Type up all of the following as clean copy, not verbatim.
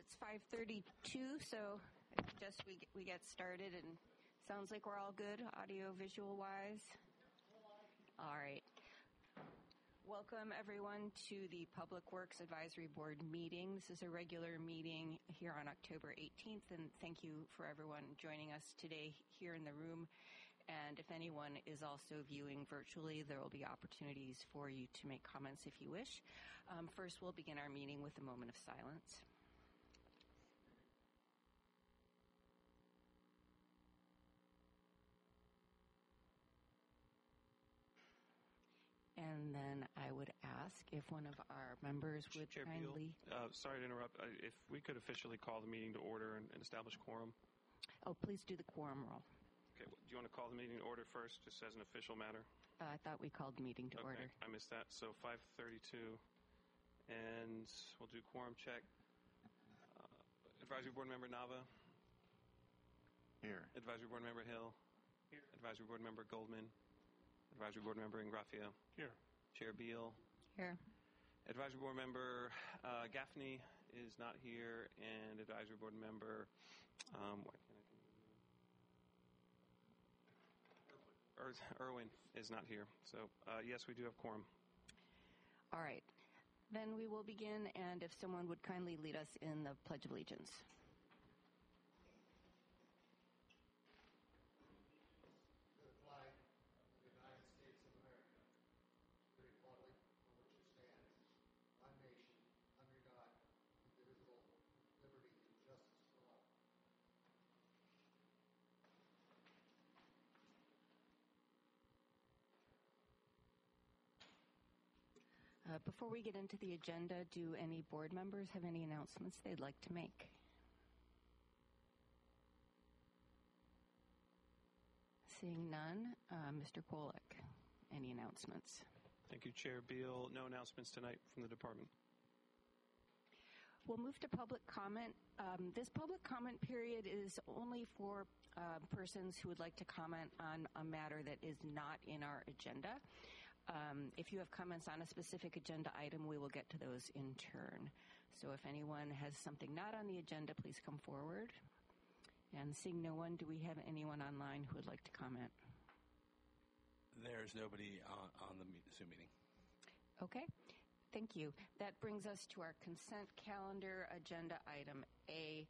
It's 5:32, so just we get started, and sounds like we're all good audio visual wise. All right. Welcome everyone to the Public Works Advisory Board meeting. This is a regular meeting here on October 18th, and thank you for everyone joining us today here in the room. And if anyone is also viewing virtually, there will be opportunities for you to make comments if you wish. First, we'll begin our meeting with a moment of silence. And then I would ask if one of our members would Chair kindly... Beal, sorry to interrupt. If we could officially call the meeting to order and establish quorum. Oh, please do the quorum roll. Okay. Do you want to call the meeting to order first, just as an official matter? I thought we called the meeting to order. I missed that. So 5:32, and we'll do quorum check. Advisory Board Member Nava. Here. Advisory Board Member Hill. Here. Advisory Board Member Goldman. Advisory Board Member Ingraffia. Here. Chair Beal. Here. Advisory Board Member Gaffney is not here, and Advisory Board Member Irwin is not here. So, yes, we do have quorum. All right. Then we will begin, and if someone would kindly lead us in the Pledge of Allegiance. Before we get into the agenda, do any board members have any announcements they'd like to make? Seeing none, Mr. Kolick, any announcements? Thank you, Chair Beal. No announcements tonight from the department. We'll move to public comment. This public comment period is only for persons who would like to comment on a matter that is not in our agenda. If you have comments on a specific agenda item, we will get to those in turn. So if anyone has something not on the agenda, please come forward. And seeing no one, do we have anyone online who would like to comment? There's nobody on the Zoom meeting. Okay. Thank you. That brings us to our consent calendar, agenda item A.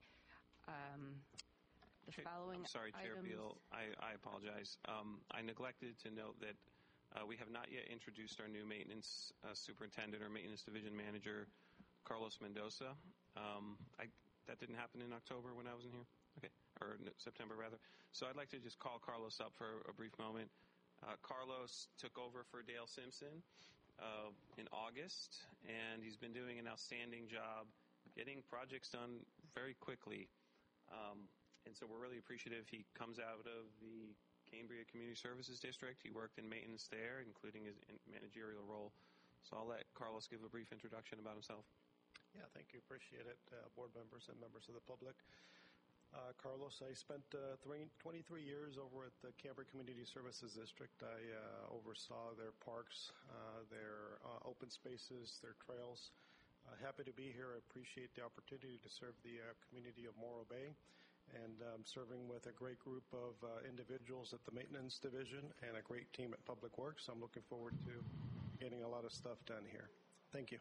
Following I'm sorry, Chair items... Beal. I apologize. I neglected to note that we have not yet introduced our new maintenance superintendent or maintenance division manager, Carlos Mendoza. That didn't happen in October when I was in here. Okay, or September rather. So I'd like to just call Carlos up for a brief moment. Carlos took over for Dale Simpson in August, and he's been doing an outstanding job getting projects done very quickly. And so we're really appreciative. He comes out of the Cambria Community Services District. He worked in maintenance there, including his managerial role. So I'll let Carlos give a brief introduction about himself. Yeah, thank you. Appreciate it, board members and members of the public. Carlos, I spent 23 years over at the Cambria Community Services District. I oversaw their parks, their open spaces, their trails. Happy to be here. I appreciate the opportunity to serve the community of Morro Bay, and serving with a great group of individuals at the maintenance division and a great team at Public Works. I'm looking forward to getting a lot of stuff done here. Thank you.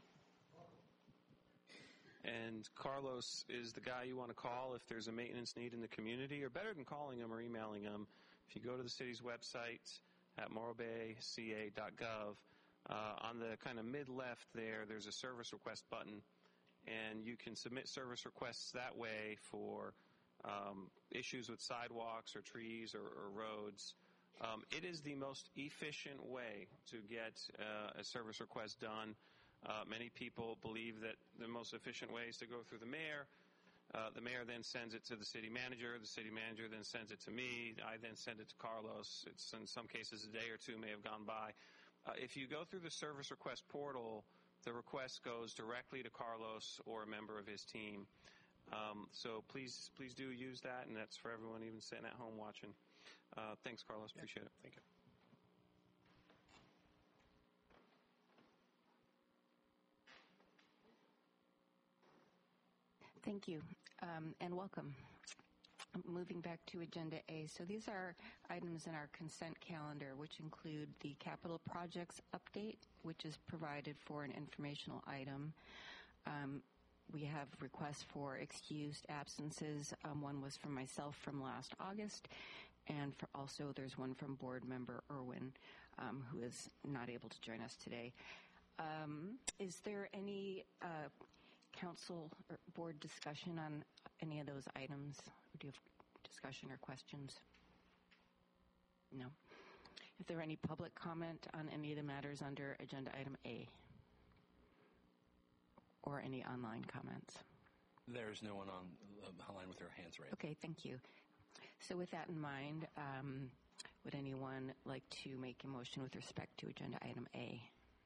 And Carlos is the guy you want to call if there's a maintenance need in the community, or better than calling him or emailing him, if you go to the city's website at morrobayca.gov, on the kind of mid-left there's a service request button, and you can submit service requests that way for issues with sidewalks or trees or roads. It is the most efficient way to get a service request done. Many people believe that the most efficient way is to go through the mayor. The mayor then sends it to the city manager. The city manager then sends it to me. I then send it to Carlos. It's in some cases a day or two may have gone by. If you go through the service request portal, the request goes directly to Carlos or a member of his team. So please do use that, and that's for everyone even sitting at home watching. Thanks, Carlos. Appreciate it. Thank you. Thank you, and welcome. Moving back to Agenda A. So these are items in our consent calendar, which include the capital projects update, which is provided for an informational item. We have requests for excused absences. One was from myself from last August, and also there's one from board member Irwin, who is not able to join us today. Is there any council or board discussion on any of those items? Or do you have discussion or questions? No. Is there any public comment on any of the matters under agenda item A? Or any online comments? There's no one online with their hands raised. Okay, thank you. So with that in mind, would anyone like to make a motion with respect to agenda item A?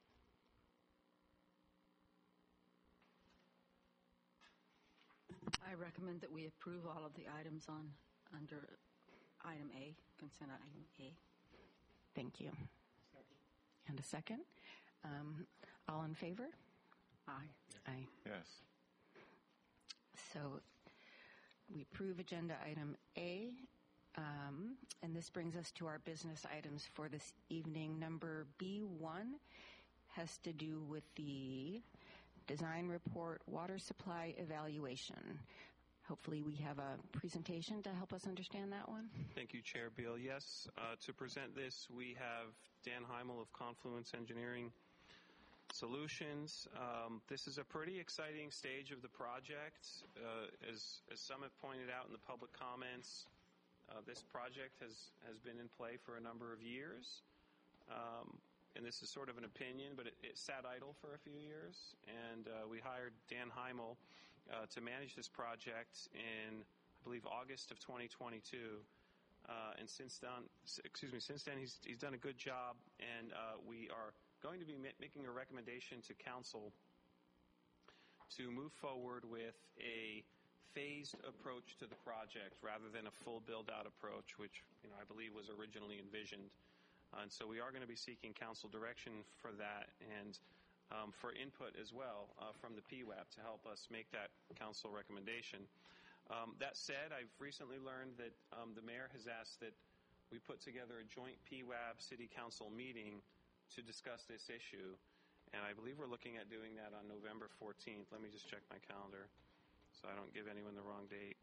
I recommend that we approve all of the items under item A, consent item A. Thank you. And a second? All in favor? Aye. Aye. Yes. So we approve agenda item A, and this brings us to our business items for this evening. Number B1 has to do with the design report water supply evaluation. Hopefully we have a presentation to help us understand that one. Thank you, Chair Beal. Yes, to present this, we have Dan Heimel of Confluence Engineering Solutions. This is a pretty exciting stage of the project. As some have pointed out in the public comments, this project has been in play for a number of years. And this is sort of an opinion, but it sat idle for a few years. And we hired Dan Heimel to manage this project in, I believe, August of 2022. And since then, he's done a good job. And we are going to be making a recommendation to council to move forward with a phased approach to the project rather than a full build-out approach, which I believe was originally envisioned. And so we are going to be seeking council direction for that and for input as well from the PWAB to help us make that council recommendation. That said, I've recently learned that the mayor has asked that we put together a joint PWAB City Council meeting to discuss this issue. And I believe we're looking at doing that on November 14th. Let me just check my calendar so I don't give anyone the wrong date.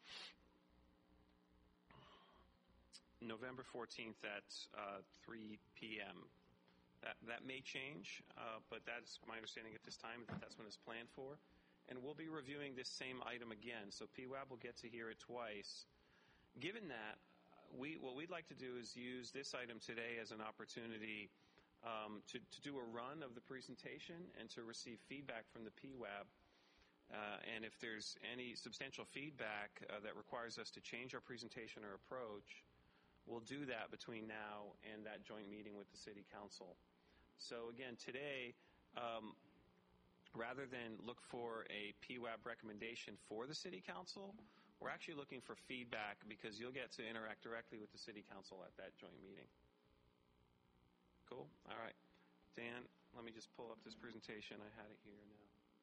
November 14th at 3 p.m. That may change, but that's my understanding at this time, that that's when it's planned for. And we'll be reviewing this same item again, so PWAB will get to hear it twice. Given that, what we'd like to do is use this item today as an opportunity to do a run of the presentation and to receive feedback from the PWAB. And if there's any substantial feedback that requires us to change our presentation or approach, we'll do that between now and that joint meeting with the City Council. So again, today, rather than look for a PWAB recommendation for the City Council, we're actually looking for feedback because you'll get to interact directly with the City Council at that joint meeting. Cool? All right. Dan, let me just pull up this presentation. I had it here now.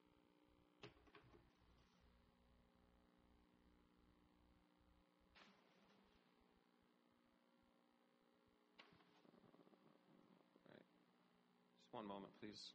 One moment, please.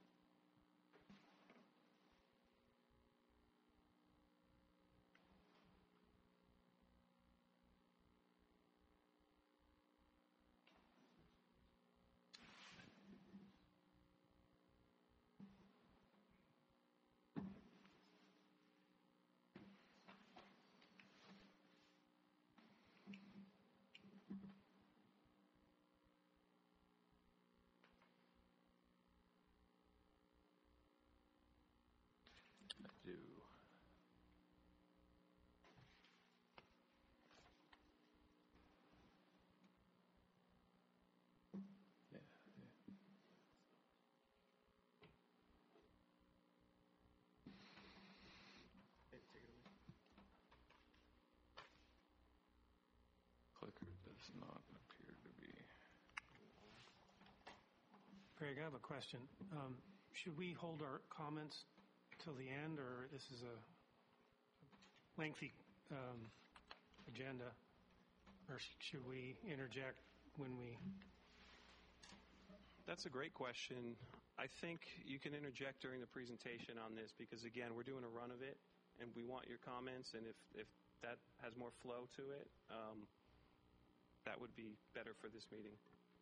Clicker does not appear to be. Greg, I have a question. Should we hold our comments till the end, or this is a lengthy agenda, or should we interject when we... That's a great question. I think you can interject during the presentation on this because, again, we're doing a run of it, and we want your comments, and if that has more flow to it, that would be better for this meeting.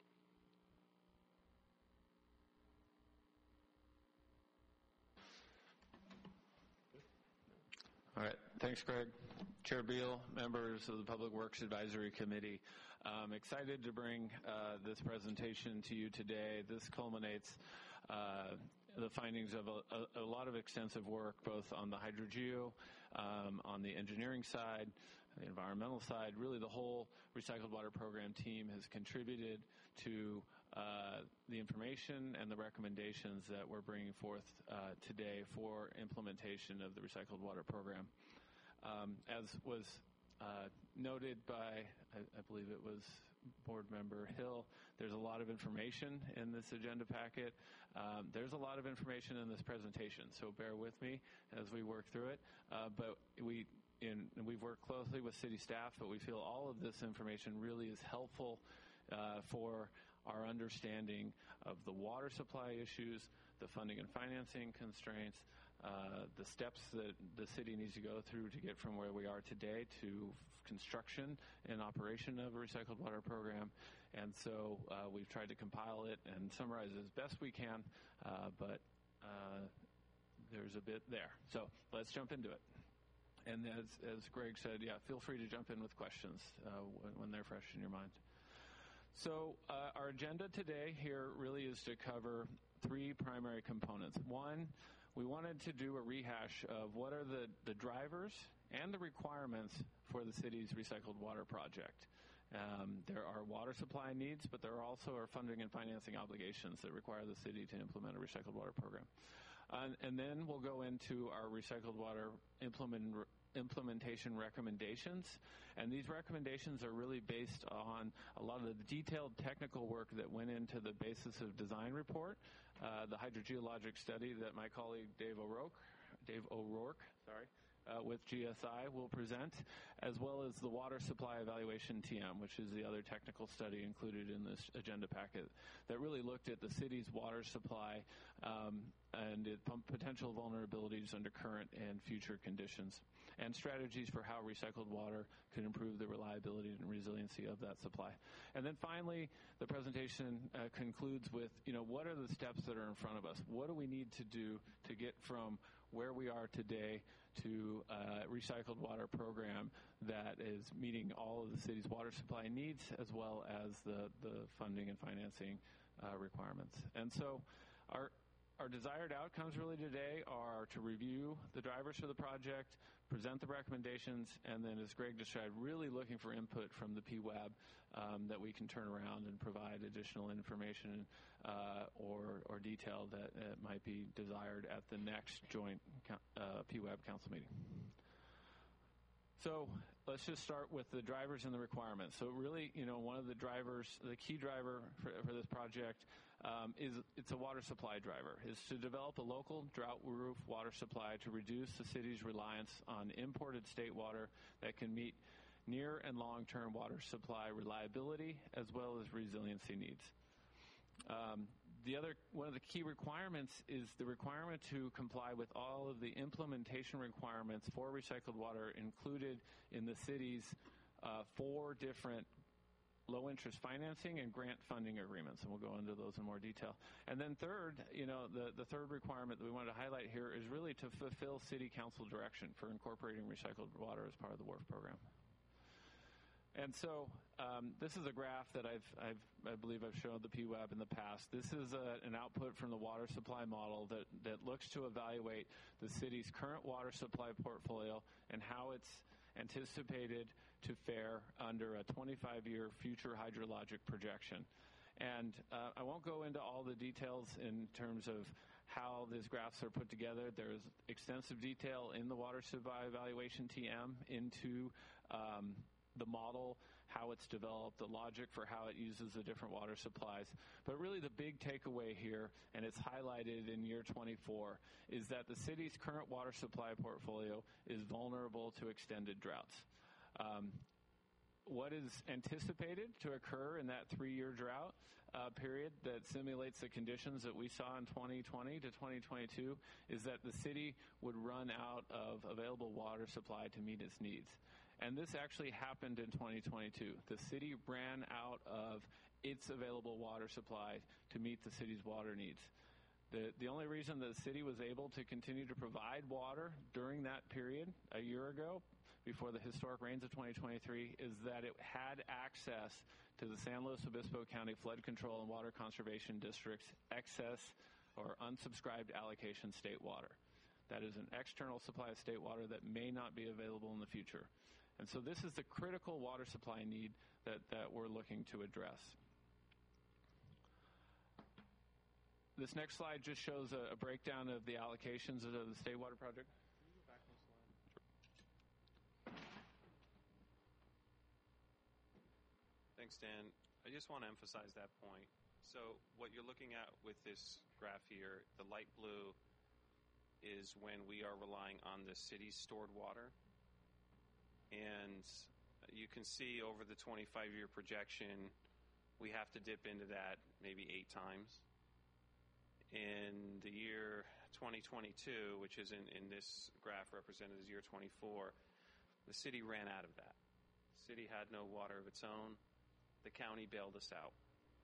All right. Thanks, Greg. Chair Beal, members of the Public Works Advisory Committee, I'm excited to bring this presentation to you today. This culminates the findings of a lot of extensive work, both on the hydrogeo, on the engineering side, the environmental side. Really, the whole Recycled Water Program team has contributed to the information and the recommendations that we're bringing forth today for implementation of the Recycled Water Program. As was noted by, I believe it was Board Member Hill, there's a lot of information in this agenda packet. There's a lot of information in this presentation, so bear with me as we work through it. But we've worked closely with city staff, but we feel all of this information really is helpful for our understanding of the water supply issues, the funding and financing constraints, the steps that the city needs to go through to get from where we are today to construction and operation of a recycled water program. And so we've tried to compile it and summarize it as best we can, but there's a bit there. So let's jump into it. And as Greg said, feel free to jump in with questions when they're fresh in your mind. So our agenda today here really is to cover three primary components. One, we wanted to do a rehash of what are the drivers and the requirements for the city's recycled water project. There are water supply needs, but there also are funding and financing obligations that require the city to implement a recycled water program. And then we'll go into our recycled water implementation recommendations. And these recommendations are really based on a lot of the detailed technical work that went into the basis of design report, the hydrogeologic study that my colleague Dave O'Rourke, with GSI will present, as well as the water supply evaluation TM, which is the other technical study included in this agenda packet that really looked at the city's water supply and its potential vulnerabilities under current and future conditions, and strategies for how recycled water could improve the reliability and resiliency of that supply. And then finally, the presentation concludes with, what are the steps that are in front of us? What do we need to do to get from where we are today to a recycled water program that is meeting all of the city's water supply needs, as well as the funding and financing requirements. And so our desired outcomes really today are to review the drivers for the project, present the recommendations, and then, as Greg described, really looking for input from the PWAB that we can turn around and provide additional information or detail that might be desired at the next joint PWAB council meeting. So let's just start with the drivers and the requirements. So really, one of the drivers, the key driver for this project it's a water supply driver, is to develop a local drought-proof water supply to reduce the city's reliance on imported state water that can meet near and long-term water supply reliability as well as resiliency needs. One of the key requirements is the requirement to comply with all of the implementation requirements for recycled water included in the city's 4 different low-interest financing and grant funding agreements, and we'll go into those in more detail. And then third, the third requirement that we wanted to highlight here is really to fulfill city council direction for incorporating recycled water as part of the WRF program. And so this is a graph that I believe I've shown the PWAB in the past. This is an output from the water supply model that looks to evaluate the city's current water supply portfolio and how it's anticipated to fare under a 25-year future hydrologic projection. And I won't go into all the details in terms of how these graphs are put together. There's extensive detail in the water supply evaluation TM into the model how it's developed, the logic for how it uses the different water supplies. But really the big takeaway here, and it's highlighted in year 24, is that the city's current water supply portfolio is vulnerable to extended droughts. What is anticipated to occur in that 3-year drought period that simulates the conditions that we saw in 2020 to 2022 is that the city would run out of available water supply to meet its needs. And this actually happened in 2022. The city ran out of its available water supply to meet the city's water needs. The only reason the city was able to continue to provide water during that period a year ago, before the historic rains of 2023, is that it had access to the San Luis Obispo County Flood Control and Water Conservation District's excess or unsubscribed allocation state water. That is an external supply of state water that may not be available in the future. And so this is the critical water supply need that we're looking to address. This next slide just shows a breakdown of the allocations of the State Water Project. Thanks, Dan. I just want to emphasize that point. So what you're looking at with this graph here, the light blue is when we are relying on the city's stored water. And you can see over the 25-year projection, we have to dip into that maybe 8 times. In the year 2022, which is in this graph represented as year 24, the city ran out of that. The city had no water of its own. The county bailed us out.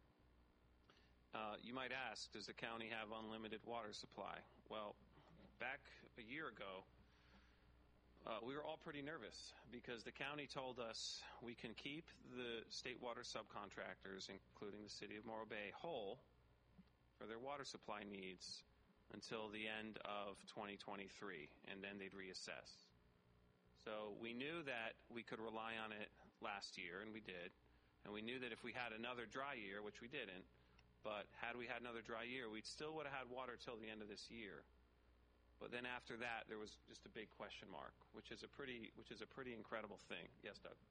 You might ask, does the county have unlimited water supply? Well, back a year ago, we were all pretty nervous because the county told us we can keep the state water subcontractors, including the city of Morro Bay, whole for their water supply needs until the end of 2023, and then they'd reassess. So we knew that we could rely on it last year, and we did. And we knew that if we had another dry year, which we didn't, but had we had another dry year, we still would have had water till the end of this year. But then after that, there was just a big question mark, which is a pretty incredible thing. Yes, Doug?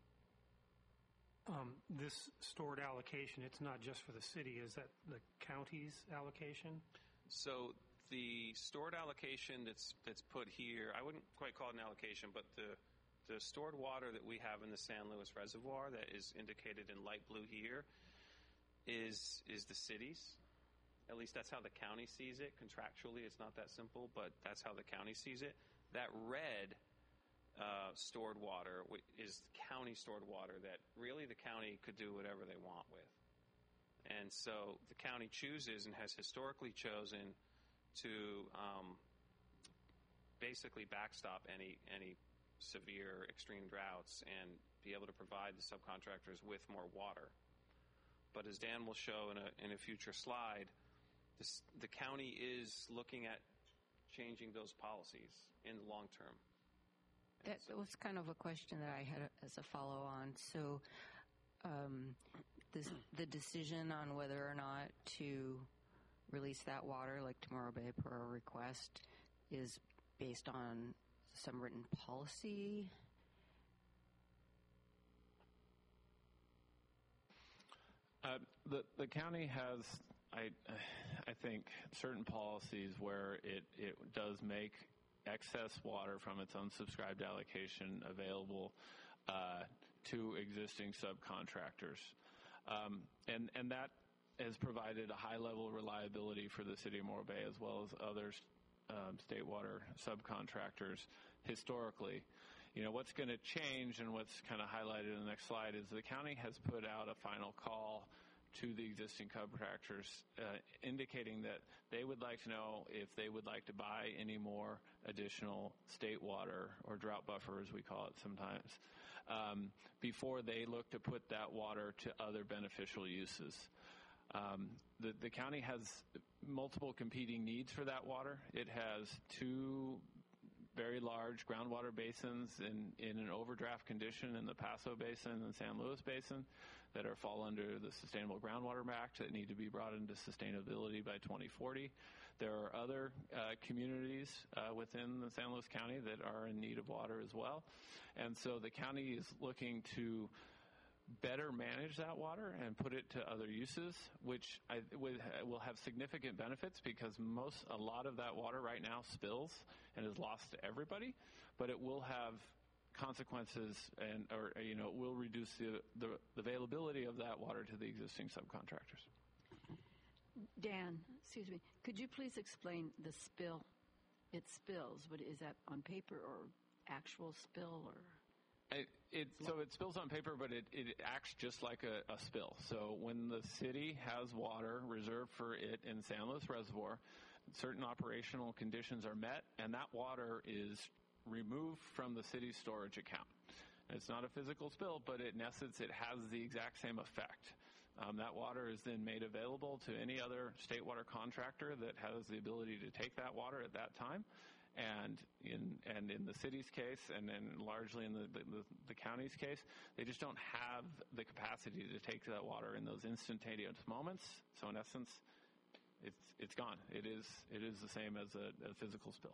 This stored allocation, it's not just for the city. Is that the county's allocation? So the stored allocation that's put here, I wouldn't quite call it an allocation, but the stored water that we have in the San Luis Reservoir that is indicated in light blue here is the city's. At least that's how the county sees it. Contractually, it's not that simple, but that's how the county sees it. That red stored water is county stored water that really the county could do whatever they want with. And so the county chooses and has historically chosen to basically backstop any severe extreme droughts and be able to provide the subcontractors with more water. But as Dan will show in a future slide, the county is looking at changing those policies in the long term. That was kind of a question that I had as a follow-on. So the decision on whether or not to release that water, like Morro Bay per our request, is based on some written policy? The county has, I think, certain policies where it does make excess water from its unsubscribed allocation available to existing subcontractors. And that has provided a high level of reliability for the city of Morro Bay as well as other state water subcontractors historically. You know, what's going to change and what's kind of highlighted in the next slide is the county has put out a final call to the existing contractors indicating that they would like to know if they would like to buy any more additional state water, or drought buffer as we call it sometimes, before they look to put that water to other beneficial uses. The county has multiple competing needs for that water. It has 2 very large groundwater basins in an overdraft condition in the Paso Basin and San Luis Basin that fall under the Sustainable Groundwater Act that need to be brought into sustainability by 2040. There are other communities within the San Luis County that are in need of water as well. And so the county is looking to better manage that water and put it to other uses, which will have significant benefits because a lot of that water right now spills and is lost to everybody, but it will have consequences or it will reduce the availability of that water to the existing subcontractors. Dan, excuse me, could you please explain the spill? It spills, but is that on paper or actual spill or? So it spills on paper, but it acts just like a spill. So when the city has water reserved for it in San Luis Reservoir, certain operational conditions are met, and that water is removed from the city's storage account. It's not a physical spill, but in essence, it has the exact same effect. That water is then made available to any other state water contractor that has the ability to take that water at that time. And in the city's case, and then largely in the county's case, they just don't have the capacity to take that water in those instantaneous moments. So in essence, it's gone. It is the same as a physical spill.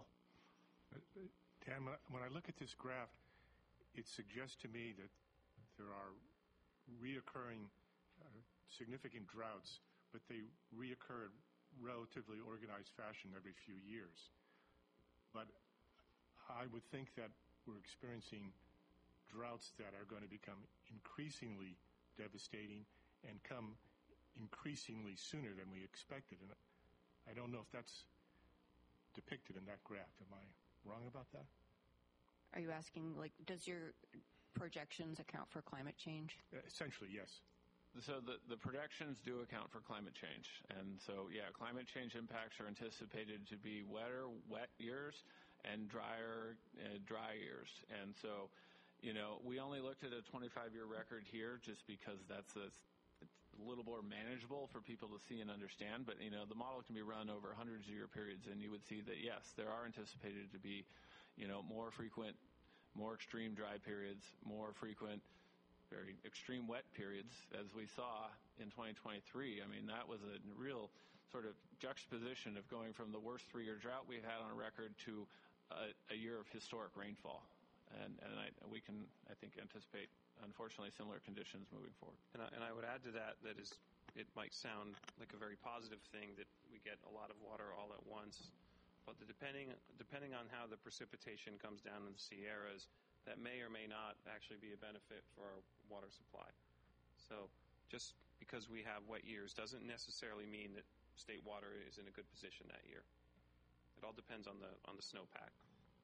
Dan, when I look at this graph, it suggests to me that there are reoccurring significant droughts, but they reoccur in relatively organized fashion every few years. But I would think that we're experiencing droughts that are going to become increasingly devastating and come increasingly sooner than we expected. And I don't know if that's depicted in that graph. Am I wrong about that? Are you asking, does your projections account for climate change? Essentially, yes. So the projections do account for climate change. And so, climate change impacts are anticipated to be wetter, wet years and drier, dry years. And so, we only looked at a 25-year record here just because it's a little more manageable for people to see and understand. But, the model can be run over hundreds of year periods, and you would see that, yes, there are anticipated to be, more frequent, more extreme dry periods, more frequent, very extreme wet periods, as we saw in 2023. I mean, that was a real sort of juxtaposition of going from the worst 3-year drought we've had on record to a year of historic rainfall. And we can, I think, anticipate, unfortunately, similar conditions moving forward. And I would add to that it might sound like a very positive thing that we get a lot of water all at once, but depending on how the precipitation comes down in the Sierras, that may or may not actually be a benefit for our water supply. So just because we have wet years doesn't necessarily mean that state water is in a good position that year. It all depends on the snowpack.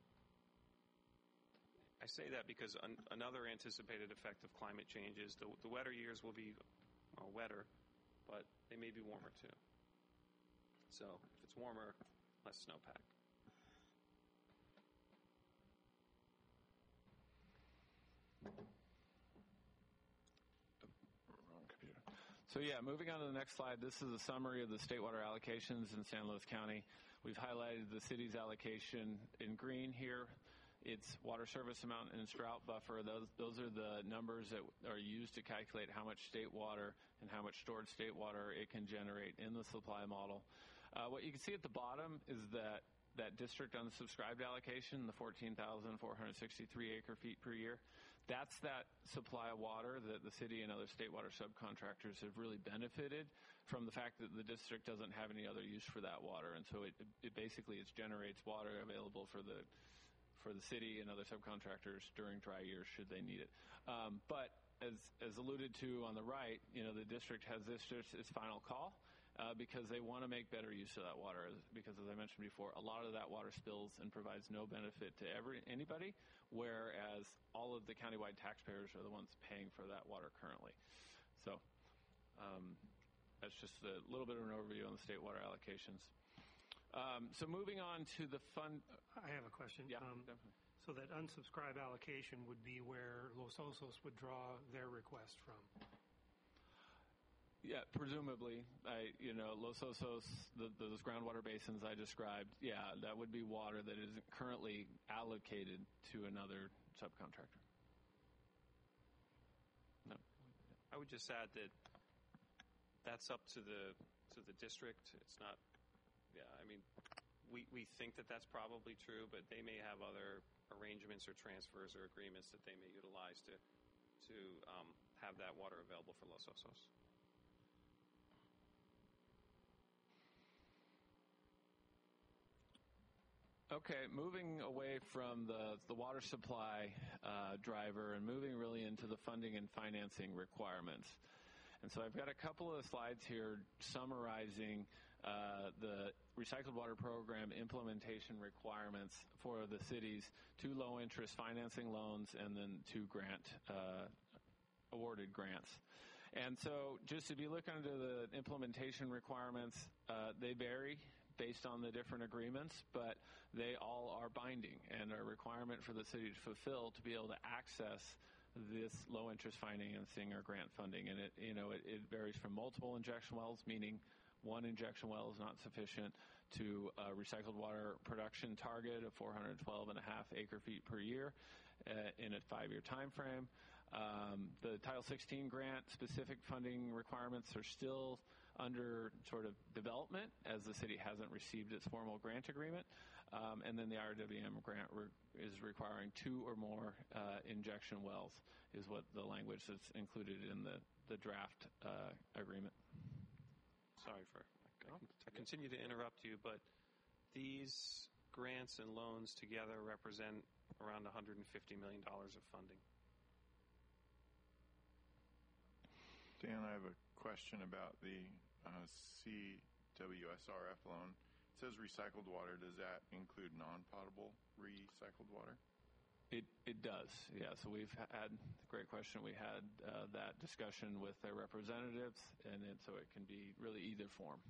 I say that because another anticipated effect of climate change is the wetter years will be wetter, but they may be warmer too. So if it's warmer, less snowpack. So moving on to the next slide, this is a summary of the state water allocations in San Luis County. We've highlighted the city's allocation in green here. It's water service amount and its drought buffer. Those are the numbers that are used to calculate how much state water and how much stored state water it can generate in the supply model. What you can see at the bottom is that district unsubscribed allocation, the 14,463 acre feet per year. That's that supply of water that the city and other state water subcontractors have really benefited from the fact that the district doesn't have any other use for that water. And so it basically generates water available for the city and other subcontractors during dry years should they need it. But as alluded to on the right, the district has this just its final call. Because they want to make better use of that water. Because as I mentioned before, a lot of that water spills and provides no benefit to anybody, whereas all of the countywide taxpayers are the ones paying for that water currently. So that's just a little bit of an overview on the state water allocations. So moving on to the fund. I have a question. Yeah, definitely. So that unsubscribed allocation would be where Los Osos would draw their request from. Yeah, presumably, Los Osos, those groundwater basins I described, that would be water that isn't currently allocated to another subcontractor. No. I would just add that that's up to the district. It's not. I mean, we think that that's probably true, but they may have other arrangements or transfers or agreements that they may utilize to have that water available for Los Osos. Okay, moving away from the water supply driver and moving really into the funding and financing requirements. And so I've got a couple of slides here summarizing the Recycled Water Program implementation requirements for the city's 2 low-interest financing loans and then 2 awarded grants. And so just if you look under the implementation requirements, they vary based on the different agreements, but they all are binding and are a requirement for the city to fulfill to be able to access this low-interest financing or grant funding. And it varies from multiple injection wells, meaning 1 injection well is not sufficient, to a recycled water production target of 412.5 acre-feet per year in a 5-year time frame. The Title 16 grant specific funding requirements are still under sort of development as the city hasn't received its formal grant agreement. And then the RWM grant is requiring 2 or more injection wells is what the language that's included in the draft agreement. Sorry I continue to interrupt you, but these grants and loans together represent around $150 million of funding. Dan, I have a question about the CWSRF loan. It says recycled water. Does that include non-potable recycled water? It does, yeah. So we've had, great question, we had that discussion with their representatives, and so it can be really either form.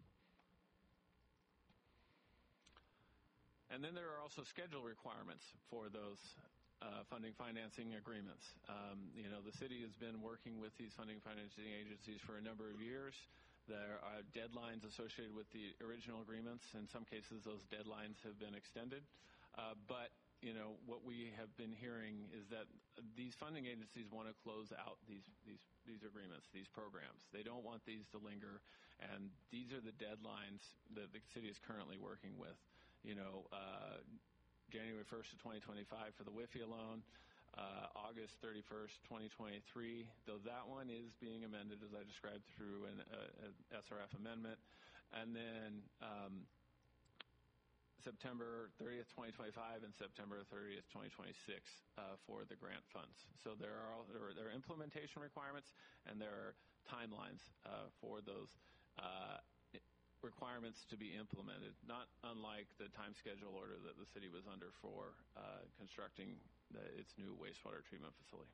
And then there are also schedule requirements for those funding financing agreements. The city has been working with these funding financing agencies for a number of years. There are deadlines associated with the original agreements. In some cases, those deadlines have been extended. But what we have been hearing is that these funding agencies want to close out these agreements, these programs. They don't want these to linger, and these are the deadlines that the city is currently working with. January 1st of 2025 for the WIFIA loan, August 31st, 2023, though that one is being amended, as I described, through an SRF amendment. And then September 30th, 2025 and September 30th, 2026 for the grant funds. So there are implementation requirements and there are timelines for those requirements to be implemented, not unlike the time schedule order that the city was under for constructing its new wastewater treatment facility.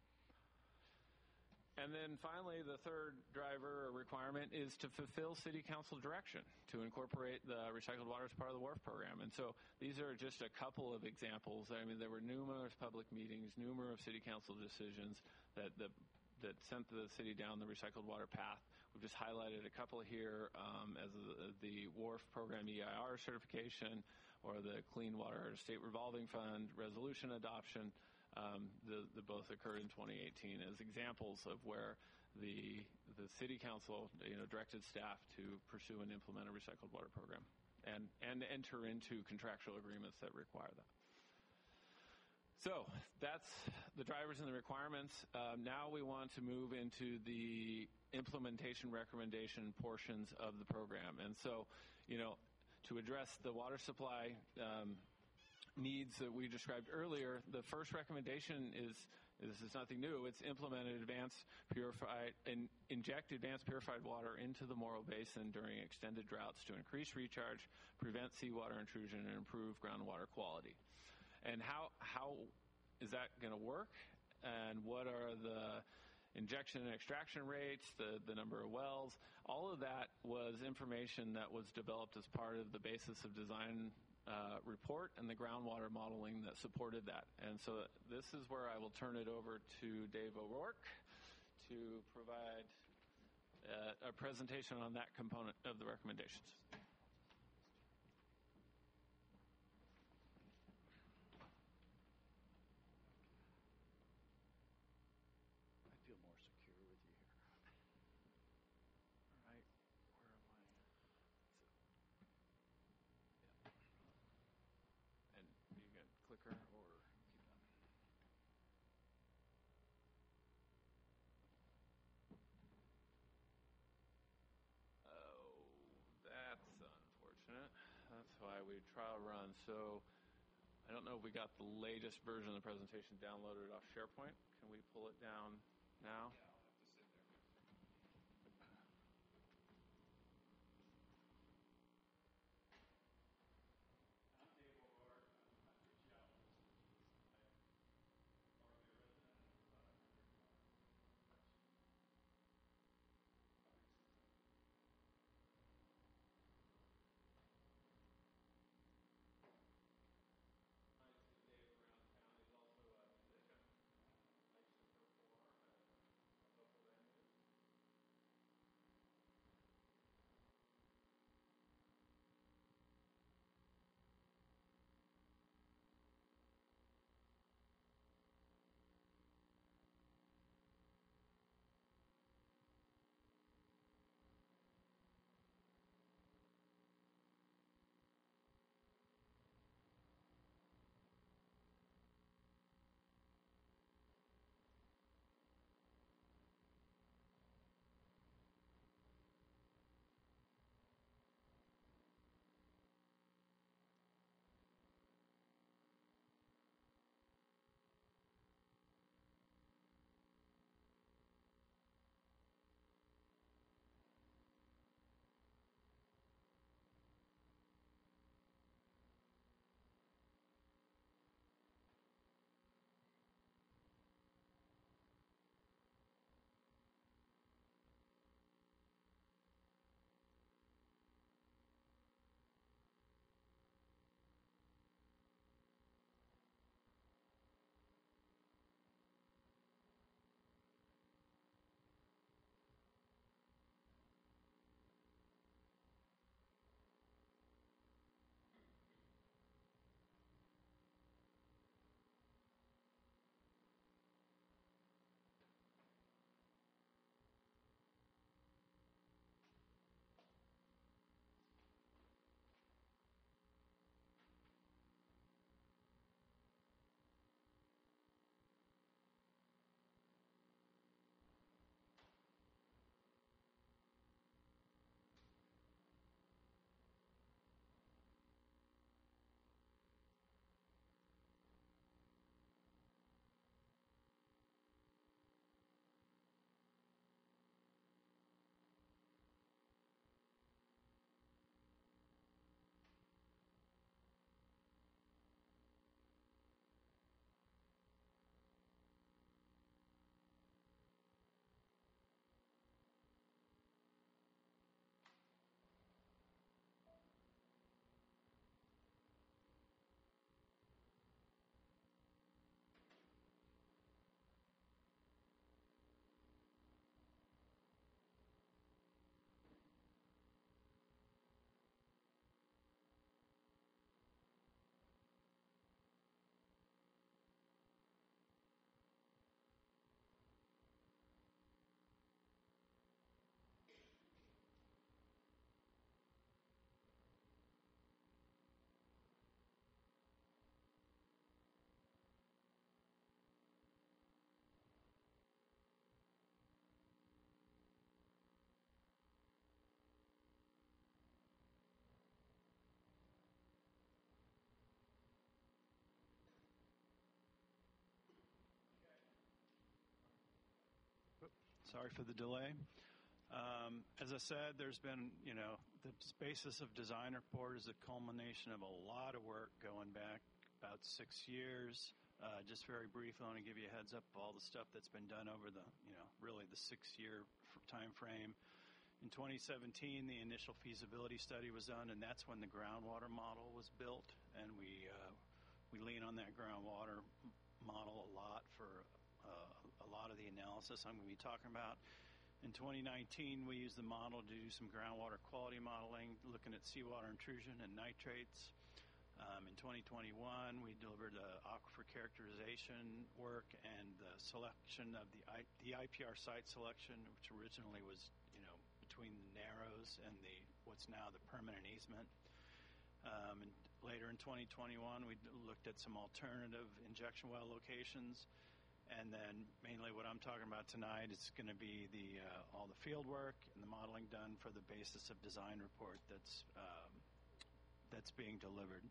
And then finally, the third driver or requirement is to fulfill city council direction to incorporate the recycled water as part of the WRF program. And so these are just a couple of examples. I mean, there were numerous public meetings, numerous city council decisions that sent the city down the recycled water path. We've just highlighted a couple here as the WRF program EIR certification or the Clean Water State Revolving Fund resolution adoption. The both occurred in 2018 as examples of where the city council directed staff to pursue and implement a recycled water program and enter into contractual agreements that require that. So that's the drivers and the requirements. Now we want to move into the implementation recommendation portions of the program. And so, to address the water supply needs that we described earlier, the first recommendation is nothing new. It's implemented inject advanced purified water into the Morro Basin during extended droughts to increase recharge, prevent seawater intrusion, and improve groundwater quality. And how is that going to work? And what are the injection and extraction rates, the number of wells? All of that was information that was developed as part of the basis of design report and the groundwater modeling that supported that. And so this is where I will turn it over to Dave O'Rourke to provide a presentation on that component of the recommendations. we trial run. So I don't know if we got the latest version of the presentation downloaded off SharePoint. Can we pull it down now? Yeah, I'll have to sit there. I'm Dave O'Rourke. I'm with Geologists, which is a resident of about 100 miles. Dave around town. He's also a physician. Likes to perform at local venues. Sorry for the delay. As I said, there's been, the basis of design report is a culmination of a lot of work going back about 6 years. Just very brief, I want to give you a heads up of all the stuff that's been done over the, really the 6-year time frame. In 2017, the initial feasibility study was done, and that's when the groundwater model was built. And we lean on that groundwater model a lot for a lot of the analysis I'm going to be talking about. In 2019, we used the model to do some groundwater quality modeling, looking at seawater intrusion and nitrates. In 2021, we delivered the aquifer characterization work and the selection of the IPR site selection, which originally was, between the Narrows and what's now the permanent easement. And later in 2021, we looked at some alternative injection well locations. And then mainly what I'm talking about tonight is going to be all the field work and the modeling done for the basis of design report that's that's being delivered.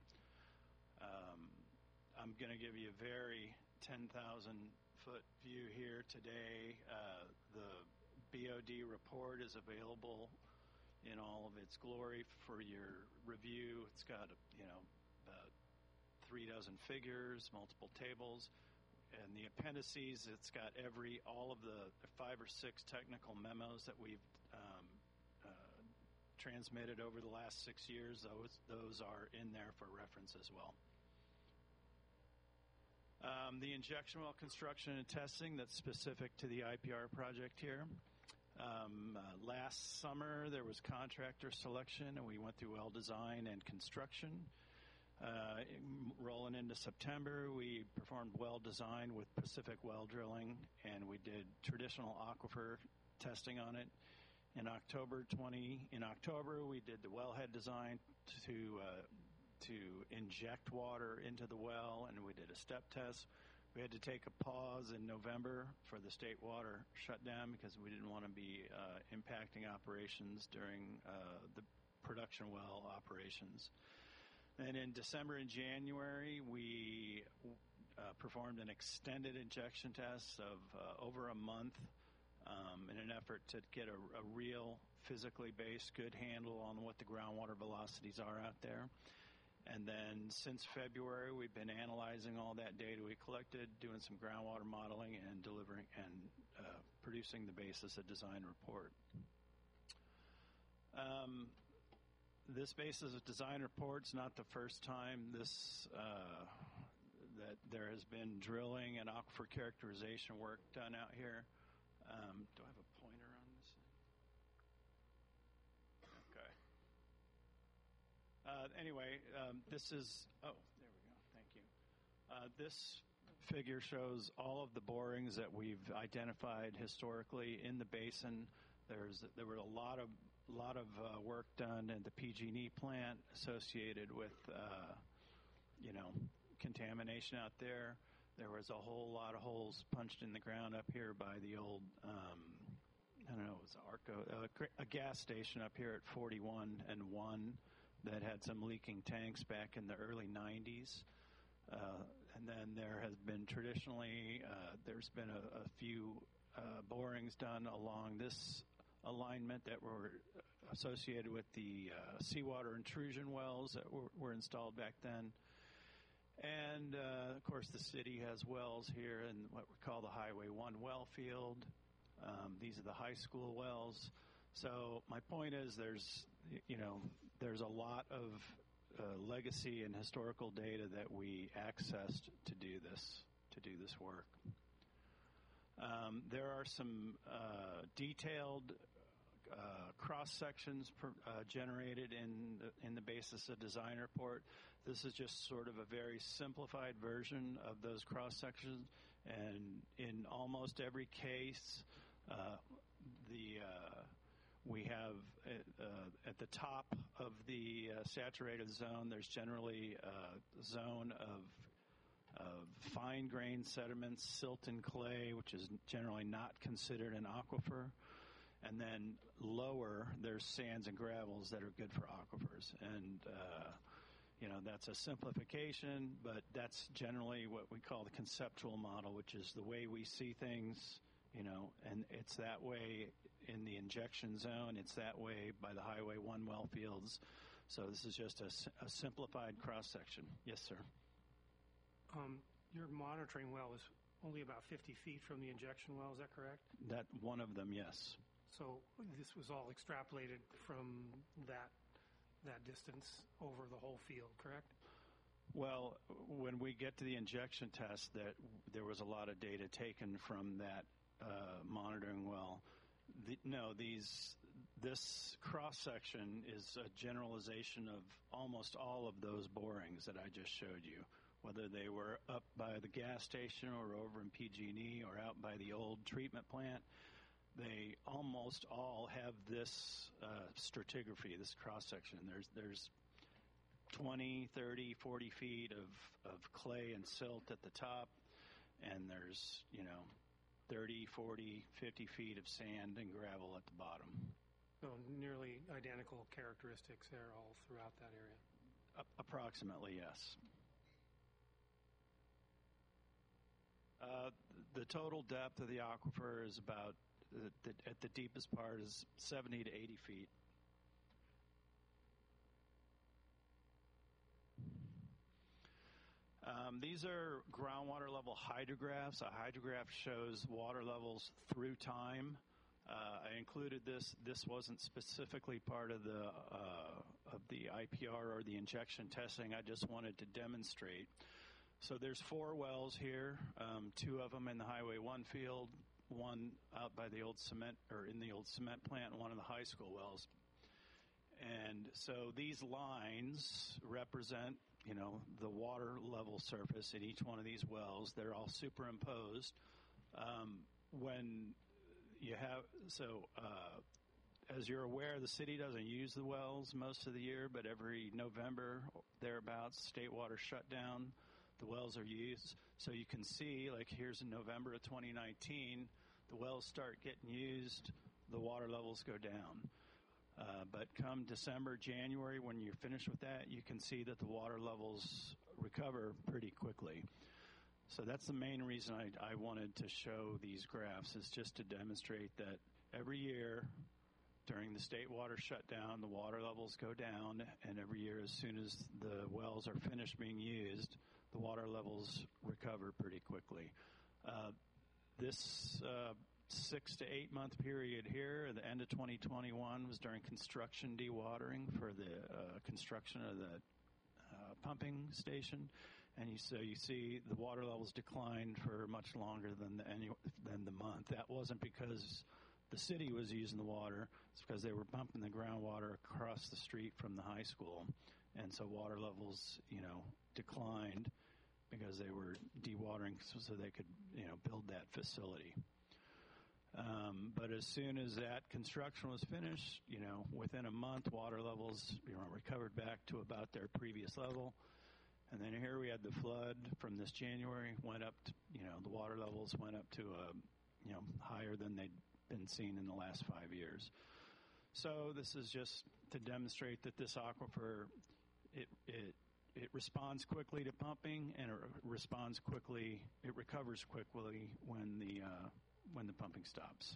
I'm going to give you a very 10,000-foot view here today. The BOD report is available in all of its glory for your review. It's got, about 3 dozen figures, multiple tables, and the appendices. It's got all of the 5 or 6 technical memos that we've transmitted over the last 6 years. Those are in there for reference as well. The injection well construction and testing that's specific to the IPR project here. Last summer, there was contractor selection, and we went through well design and construction. Rolling into September, we performed well design with Pacific Well Drilling, and we did traditional aquifer testing on it. In October, we did the wellhead design to inject water into the well, and we did a step test. We had to take a pause in November for the state water shutdown because we didn't want to be impacting operations during the production well operations. And in December and January, we performed an extended injection test of over a month in an effort to get a real physically based good handle on what the groundwater velocities are out there. And then since February, we've been analyzing all that data we collected, doing some groundwater modeling, and delivering and producing the basis of design report. This basis of design report's not the first time that there has been drilling and aquifer characterization work done out here. Do I have a pointer on this? Okay. Anyway, this is, there we go, thank you. This figure shows all of the borings that we've identified historically in the basin. There were a lot of work done in the PG&E plant associated with, contamination out there. There was a whole lot of holes punched in the ground up here by the old, it was Arco, a gas station up here at 41 and 1 that had some leaking tanks back in the early 90s. And then there has been traditionally, there's been a few borings done along this alignment that were associated with the seawater intrusion wells that were installed back then. And, of course, the city has wells here in what we call the Highway 1 well field. These are the high school wells. So my point is there's a lot of legacy and historical data that we accessed to do this work. There are some detailed cross sections generated in the basis of design report. This is just sort of a very simplified version of those cross sections, and in almost every case, we have at the top of the saturated zone, there's generally a zone of fine-grained sediments, silt and clay, which is generally not considered an aquifer. And then lower, there's sands and gravels that are good for aquifers. And, that's a simplification, but that's generally what we call the conceptual model, which is the way we see things, and it's that way in the injection zone. It's that way by the Highway 1 well fields. So this is just a simplified cross-section. Yes, sir. Your monitoring well is only about 50 feet from the injection well, is that correct? That one of them, yes. So this was all extrapolated from that distance over the whole field, correct? Well, when we get to the injection test, there was a lot of data taken from that monitoring well. This cross-section is a generalization of almost all of those borings that I just showed you, whether they were up by the gas station or over in PG&E or out by the old treatment plant. They almost all have this stratigraphy, this cross-section. There's 20, 30, 40 feet of clay and silt at the top, and there's, 30, 40, 50 feet of sand and gravel at the bottom. So nearly identical characteristics there all throughout that area. Approximately, yes. The total depth of the aquifer is about, at the deepest part, is 70 to 80 feet. These are groundwater level hydrographs. A hydrograph shows water levels through time. I included this. This wasn't specifically part of the IPR or the injection testing. I just wanted to demonstrate. So there's 4 wells here, 2 of them in the Highway 1 field, 1 out by the old cement, or in the old cement plant, and 1 in the high school wells. And so these lines represent, the water level surface in each one of these wells. They're all superimposed. When you have, as you're aware, the city doesn't use the wells most of the year, but every November, thereabouts, state water shut down. The wells are used. So you can see, like here's in November of 2019, the wells start getting used, the water levels go down. But come December, January, when you're finished with that, you can see that the water levels recover pretty quickly. So that's the main reason I wanted to show these graphs, is just to demonstrate that every year during the state water shutdown, the water levels go down, and every year as soon as the wells are finished being used, the water levels recover pretty quickly. This 6 to 8 month period here, at the end of 2021, was during construction dewatering for the construction of the pumping station, and you see the water levels declined for much longer than the month. That wasn't because the city was using the water; it's because they were pumping the groundwater across the street from the high school, and so water levels, declined because they were dewatering so they could, build that facility. But as soon as that construction was finished, within a month, water levels, recovered back to about their previous level. And then here we had the flood from this January, went up to, the water levels went up to, higher than they'd been seen in the last 5 years. So this is just to demonstrate that this aquifer, it responds quickly to pumping, and it recovers quickly when the pumping stops.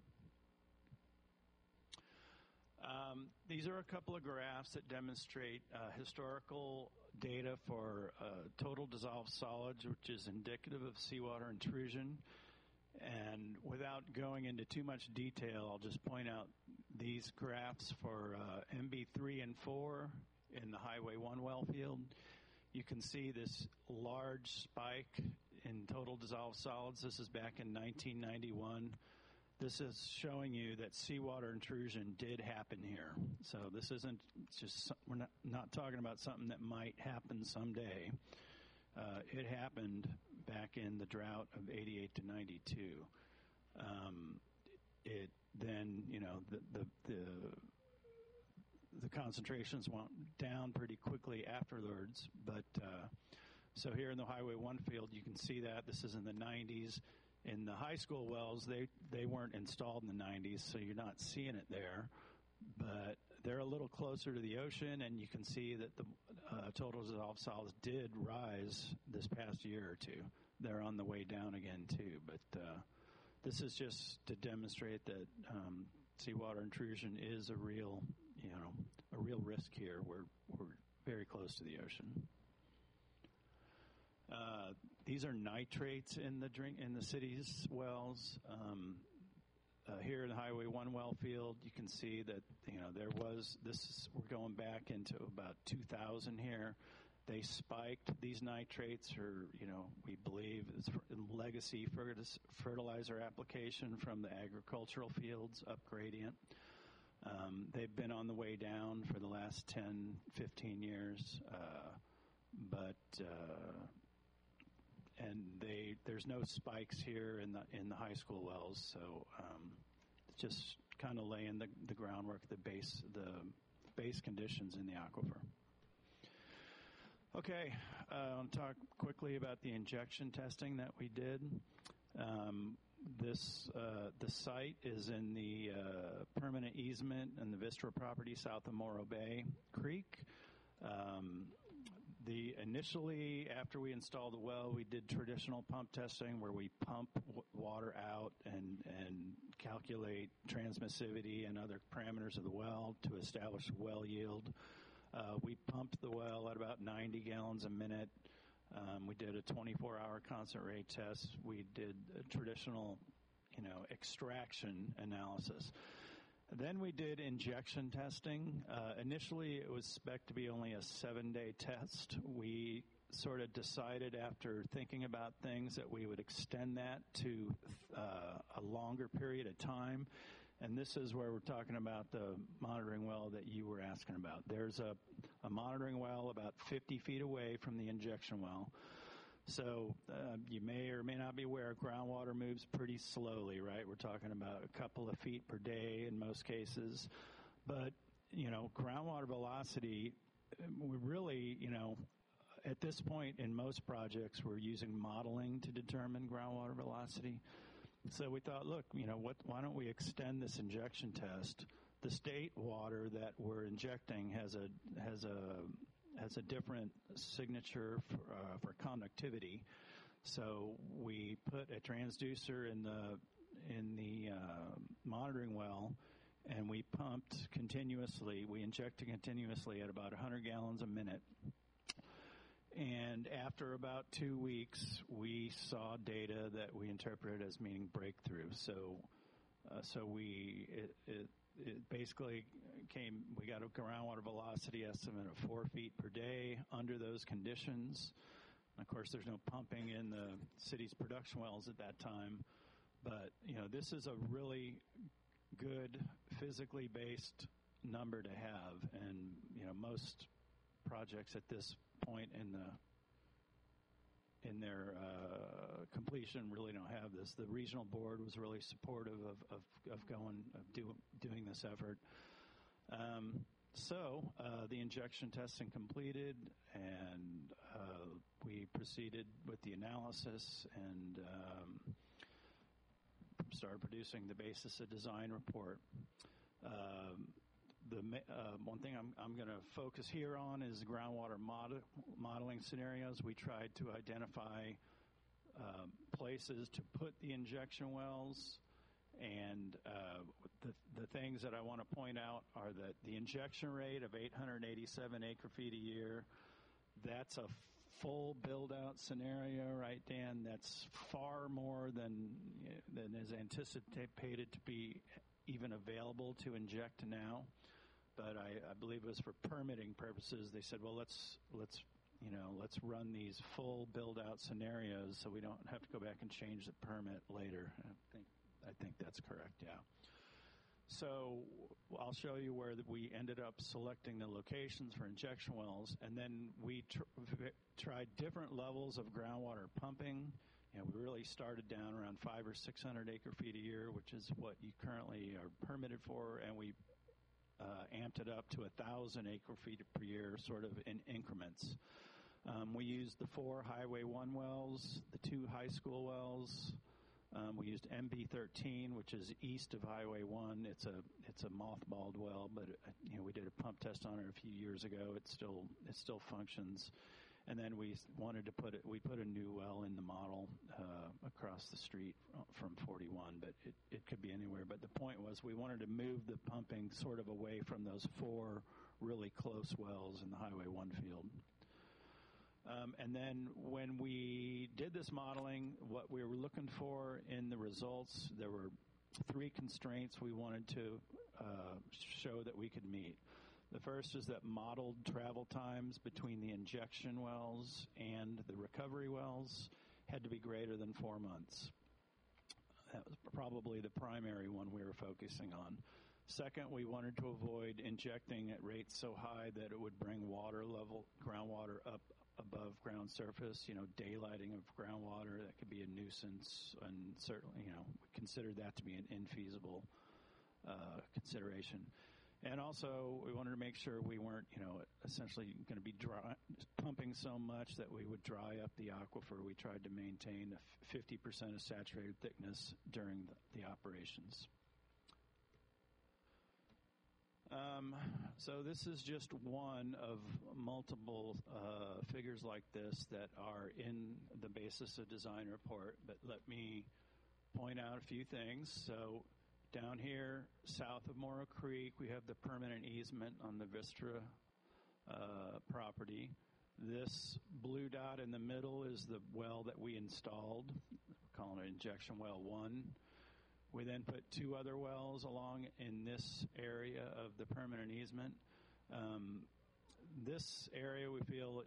These are a couple of graphs that demonstrate historical data for total dissolved solids, which is indicative of seawater intrusion. And without going into too much detail, I'll just point out these graphs for MB3 and 4 in the Highway 1 well field. You can see this large spike in total dissolved solids. This is back in 1991. This is showing you that seawater intrusion did happen here. So this isn't just, we're not talking about something that might happen someday. It happened back in the drought of 88 to 92. It then, the concentrations went down pretty quickly afterwards, but so here in the Highway 1 field, you can see that. This is in the 90s. In the high school wells, they weren't installed in the 90s, so you're not seeing it there. But they're a little closer to the ocean, and you can see that the total dissolved solids did rise this past year or two. They're on the way down again, too. But this is just to demonstrate that seawater intrusion is a real risk here. We're very close to the ocean. These are nitrates in the city's wells. Here in the Highway 1 well field, you can see that there was we're going back into about 2000 here. They spiked. These nitrates are, we believe it's legacy fertilizer application from the agricultural fields up gradient. They've been on the way down for the last 10, 15 years, and there's no spikes here in the high school wells, so it's just kind of laying the groundwork, the base conditions in the aquifer. Okay, I'll talk quickly about the injection testing that we did. The site is in the permanent easement in the Vistra property south of Morro Bay Creek. Initially, after we installed the well, we did traditional pump testing where we pump water out and calculate transmissivity and other parameters of the well to establish well yield. We pumped the well at about 90 gallons a minute. We did a 24-hour constant rate test. We did a traditional, extraction analysis. Then we did injection testing. Initially, it was spec'd to be only a 7-day test. We sort of decided after thinking about things that we would extend that to a longer period of time. And this is where we're talking about the monitoring well that you were asking about. There's a monitoring well about 50 feet away from the injection well. So you may or may not be aware, groundwater moves pretty slowly, right? We're talking about a couple of feet per day in most cases. But, groundwater velocity, we really, at this point in most projects, we're using modeling to determine groundwater velocity. So we thought, look, why don't we extend this injection test? The state water that we're injecting has a different signature for conductivity. So we put a transducer in the monitoring well, and we pumped continuously. We injected continuously at about 100 gallons a minute. And after about 2 weeks, we saw data that we interpreted as meaning breakthrough. So it basically came, we got a groundwater velocity estimate of 4 feet per day under those conditions. Of course, there's no pumping in the city's production wells at that time. But, this is a really good physically based number to have. And, most projects at this point in their completion really don't have this. The regional board was really supportive of doing this effort. So the injection testing completed, and we proceeded with the analysis and started producing the basis of design report. One thing I'm going to focus here on is groundwater modeling scenarios. We tried to identify places to put the injection wells, and the things that I want to point out are that the injection rate of 887 acre-feet a year, that's a full build-out scenario, right, Dan? That's far more than is anticipated to be even available to inject now. But I believe it was for permitting purposes. They said, well, let's run these full build-out scenarios so we don't have to go back and change the permit later. I think that's correct, yeah. So I'll show you where we ended up selecting the locations for injection wells, and then we tried different levels of groundwater pumping. We really started down around 500 or 600 acre-feet a year, which is what you currently are permitted for, and we amped it up to 1,000 acre-feet per year, sort of in increments. We used the 4 Highway 1 wells, the 2 high school wells. We used MB13, which is east of Highway 1. It's a mothballed well, but we did a pump test on it a few years ago. It still functions. And then we put a new well in the model across the street from 41, but it could be anywhere. But the point was we wanted to move the pumping sort of away from those 4 really close wells in the Highway 1 field. And then when we did this modeling, what we were looking for in the results, there were 3 constraints we wanted to show that we could meet. The first is that modeled travel times between the injection wells and the recovery wells had to be greater than 4 months. That was probably the primary one we were focusing on. Second, we wanted to avoid injecting at rates so high that it would bring groundwater up above ground surface, daylighting of groundwater. That could be a nuisance, and certainly, we considered that to be an infeasible consideration. And also, we wanted to make sure we weren't, essentially going to be pumping so much that we would dry up the aquifer. We tried to maintain a 50% of saturated thickness during the operations. So this is just one of multiple figures like this that are in the basis of design report. But let me point out a few things. So down here, south of Morrow Creek, we have the permanent easement on the Vistra property. This blue dot in the middle is the well that we installed. We're calling it injection well 1. We then put 2 other wells along in this area of the permanent easement. This area we feel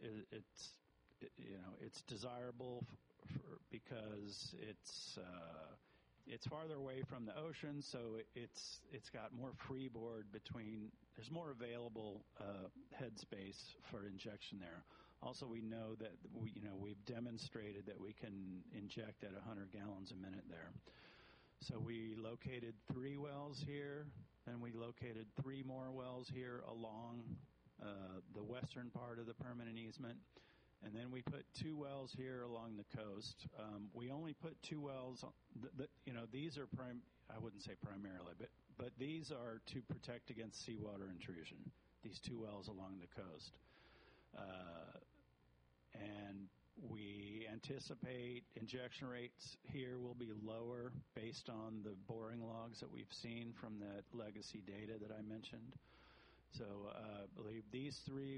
it's desirable because it's farther away from the ocean, so it's got more freeboard between. There's more available headspace for injection there. Also, we know that we've demonstrated that we can inject at 100 gallons a minute there. So we located 3 wells here, and we located 3 more wells here along the western part of the permanent easement. And then we put 2 wells here along the coast. We only put 2 wells. These are I wouldn't say primarily, but these are to protect against seawater intrusion. These 2 wells along the coast, and we anticipate injection rates here will be lower based on the boring logs that we've seen from that legacy data that I mentioned. So I believe these 3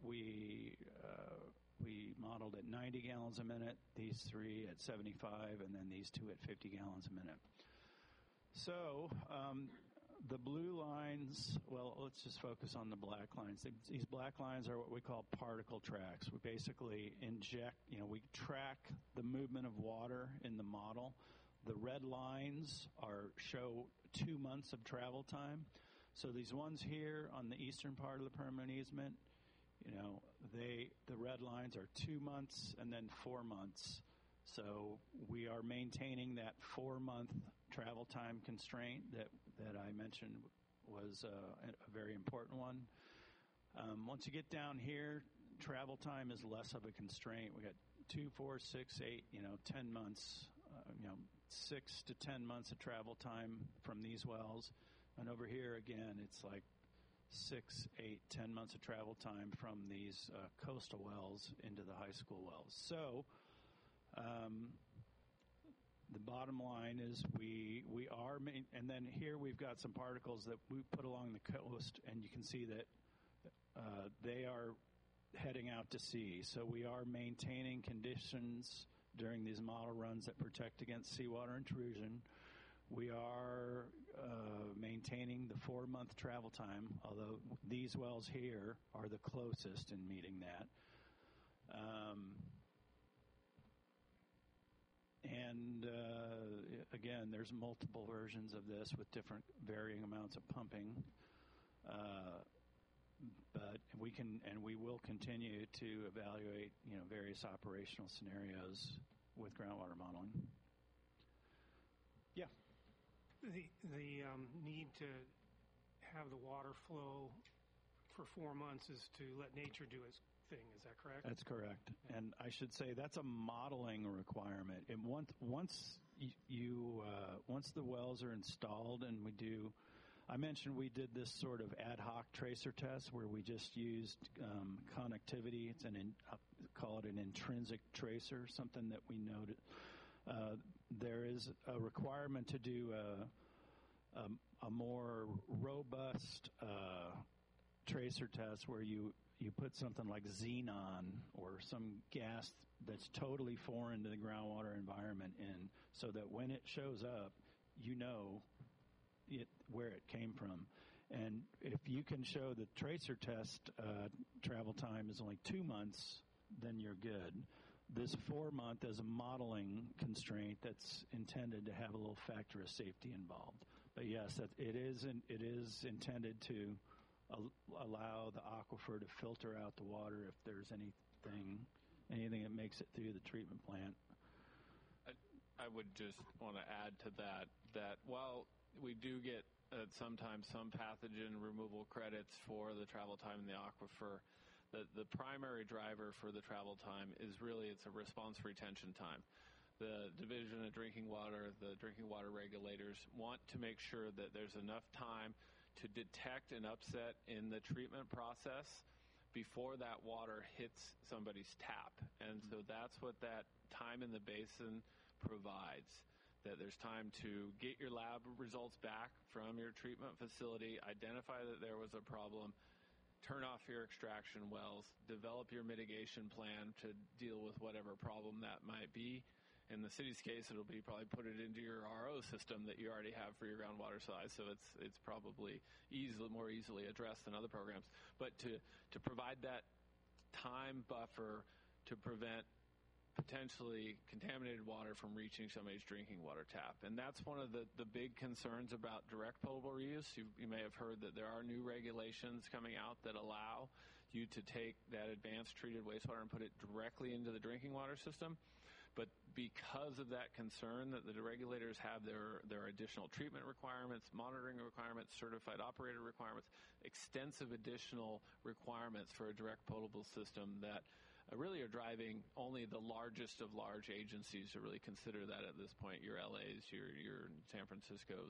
we modeled at 90 gallons a minute, these 3 at 75, and then these 2 at 50 gallons a minute. So the blue lines, well, let's just focus on the black lines. These black lines are what we call particle tracks. We basically inject, we track the movement of water in the model. The red lines show 2 months of travel time. So these ones here on the eastern part of the permanent easement, the red lines are 2 months and then 4 months. So we are maintaining that 4-month travel time constraint that I mentioned was a very important one. Once you get down here, travel time is less of a constraint. We got 2, 4, 6, 8, 10 months, 6 to 10 months of travel time from these wells. And over here, again, it's like 6, 8, 10 months of travel time from these coastal wells into the high school wells. So the bottom line is we are, and then here we've got some particles that we put along the coast, and you can see that they are heading out to sea. So we are maintaining conditions during these model runs that protect against seawater intrusion. We are maintaining the 4-month travel time, although these wells here are the closest in meeting that. Again, there's multiple versions of this with different varying amounts of pumping. But we will continue to evaluate, various operational scenarios with groundwater modeling. Yeah. The need to have the water flow for 4 months is to let nature do its thing. Is that correct? That's correct. And I should say that's a modeling requirement. And once the wells are installed, and I mentioned we did this sort of ad hoc tracer test where we just used connectivity. Call it an intrinsic tracer, something that we noted. There is a requirement to do a more robust tracer test where you put something like xenon or some gas that's totally foreign to the groundwater environment in, so that when it shows up, where it came from. And if you can show the tracer test travel time is only 2 months, then you're good. This 4-month is a modeling constraint that's intended to have a little factor of safety involved. But yes, it is intended to allow the aquifer to filter out the water if there's anything that makes it through the treatment plant. I would just want to add to that while we do get sometimes some pathogen removal credits for the travel time in the aquifer, the primary driver for the travel time is really it's a response retention time. The Division of Drinking Water, the drinking water regulators want to make sure that there's enough time to detect an upset in the treatment process before that water hits somebody's tap. And so that's what that time in the basin provides, that there's time to get your lab results back from your treatment facility, identify that there was a problem, turn off your extraction wells, develop your mitigation plan to deal with whatever problem that might be. In the city's case, it'll be probably put it into your RO system that you already have for your groundwater supply, so it's probably more easily addressed than other programs. But to provide that time buffer to prevent potentially contaminated water from reaching somebody's drinking water tap. And that's one of the big concerns about direct potable reuse. You may have heard that there are new regulations coming out that allow you to take that advanced treated wastewater and put it directly into the drinking water system. But because of that concern that the regulators have, there are additional treatment requirements, monitoring requirements, certified operator requirements, extensive additional requirements for a direct potable system that really are driving only the largest of large agencies to really consider that at this point. Your LAs, your San Franciscos,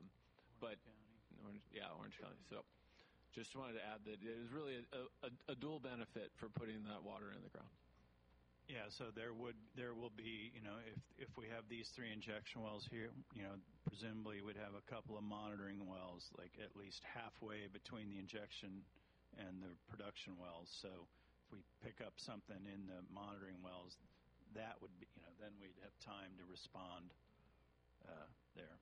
Orange County. So just wanted to add that it is really a dual benefit for putting that water in the ground. Yeah, so there will be, if we have these 3 injection wells here, presumably we'd have a couple of monitoring wells, like at least halfway between the injection and the production wells. So if we pick up something in the monitoring wells, that would be, then we'd have time to respond there.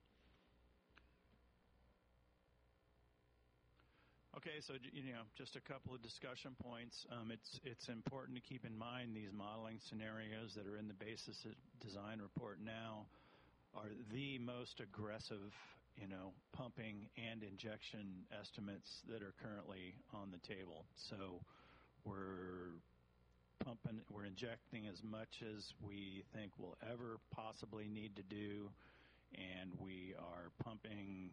Okay, so just a couple of discussion points. It's important to keep in mind these modeling scenarios that are in the basis design report now are the most aggressive, pumping and injection estimates that are currently on the table. So we're injecting as much as we think we'll ever possibly need to do, and we are pumping,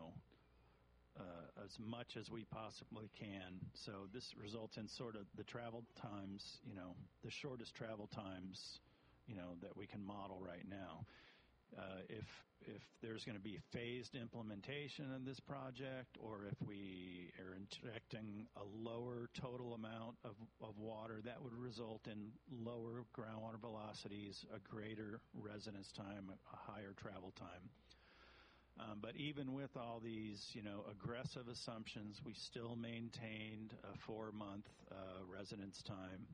as much as we possibly can. So this results in sort of the travel times, the shortest travel times, that we can model right now. If there's going to be phased implementation in this project, or if we are injecting a lower total amount of water, that would result in lower groundwater velocities, a greater residence time, a higher travel time. But even with all these, aggressive assumptions, we still maintained a 4-month residence time.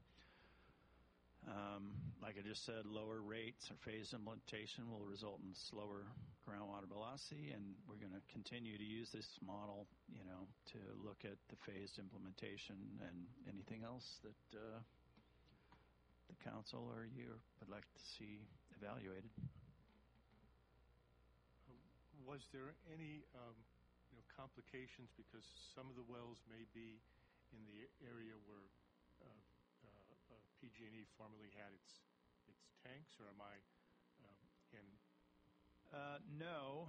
Like I just said, lower rates or phased implementation will result in slower groundwater velocity, and we're going to continue to use this model, to look at the phased implementation and anything else that the council or you would like to see evaluated. Was there any complications because some of the wells may be in the area where PG&E formerly had its tanks, or am I in? No.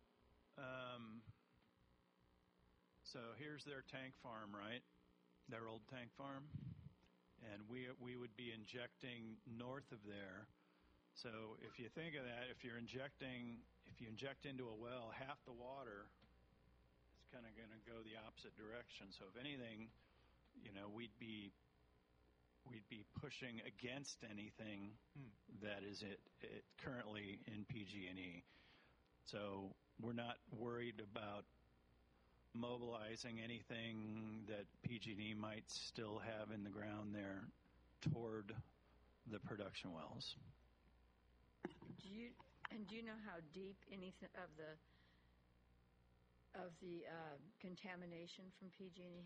So here's their tank farm, right? Their old tank farm, and we would be injecting north of there. So if you think of that, if you inject into a well, half the water is kind of going to go the opposite direction. So if anything, we'd be pushing against anything that is it currently in PG&E. So we're not worried about mobilizing anything that PG&E might still have in the ground there toward the production wells. Do you know how deep any of the contamination from PG&E?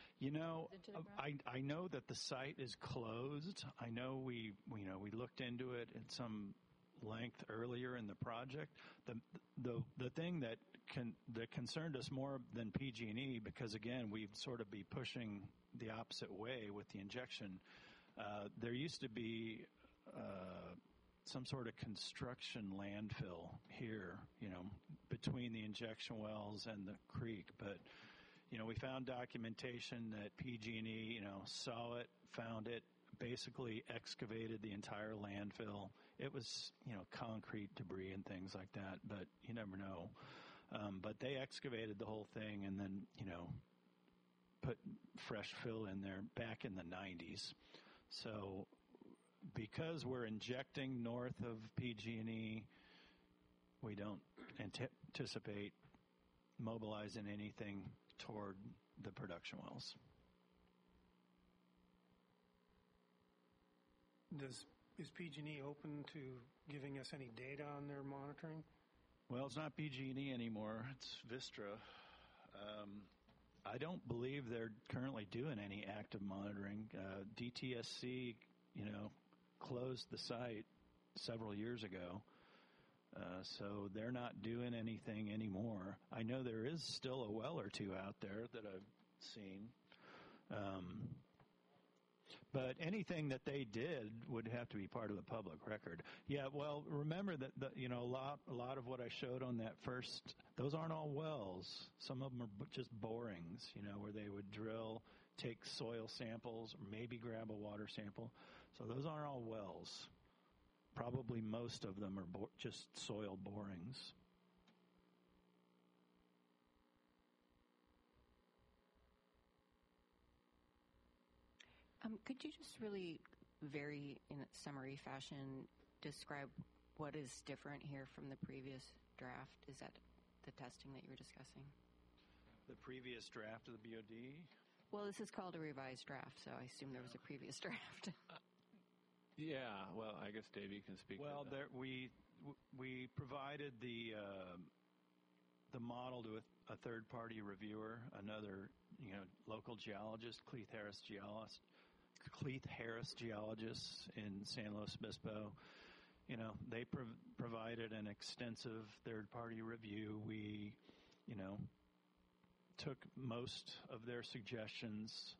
I know that the site is closed. I know we looked into it at some length earlier in the project. The thing that concerned us more than PG&E, because again we'd sort of be pushing the opposite way with the injection. There used to be some sort of construction landfill here, between the injection wells and the creek. But, we found documentation that PG&E, saw it, found it, basically excavated the entire landfill. It was, concrete debris and things like that, but you never know. But they excavated the whole thing and then, put fresh fill in there back in the 90s. So because we're injecting north of PG&E, we don't anticipate mobilizing anything toward the production wells. Is PG&E open to giving us any data on their monitoring? Well, it's not PG&E anymore. It's Vistra. I don't believe they're currently doing any active monitoring. DTSC, closed the site several years ago. So they're not doing anything anymore. I know there is still a well or two out there that I've seen. But anything that they did would have to be part of the public record. Yeah, well, remember that a lot of what I showed on that first, those aren't all wells. Some of them are just borings, where they would drill, take soil samples, or maybe grab a water sample. So those aren't all wells. Probably most of them are just soil borings. Could you just really very, in a summary fashion, describe what is different here from the previous draft? Is that the testing that you were discussing? The previous draft of the BOD? Well, this is called a revised draft, so I assume there was a previous draft. Yeah, well, I guess Dave, you can speak. Well, to that. we provided the model to a third-party reviewer, another local geologist, Cleith Harris Geologists in San Luis Obispo. They provided an extensive third-party review. We, took most of their suggestions.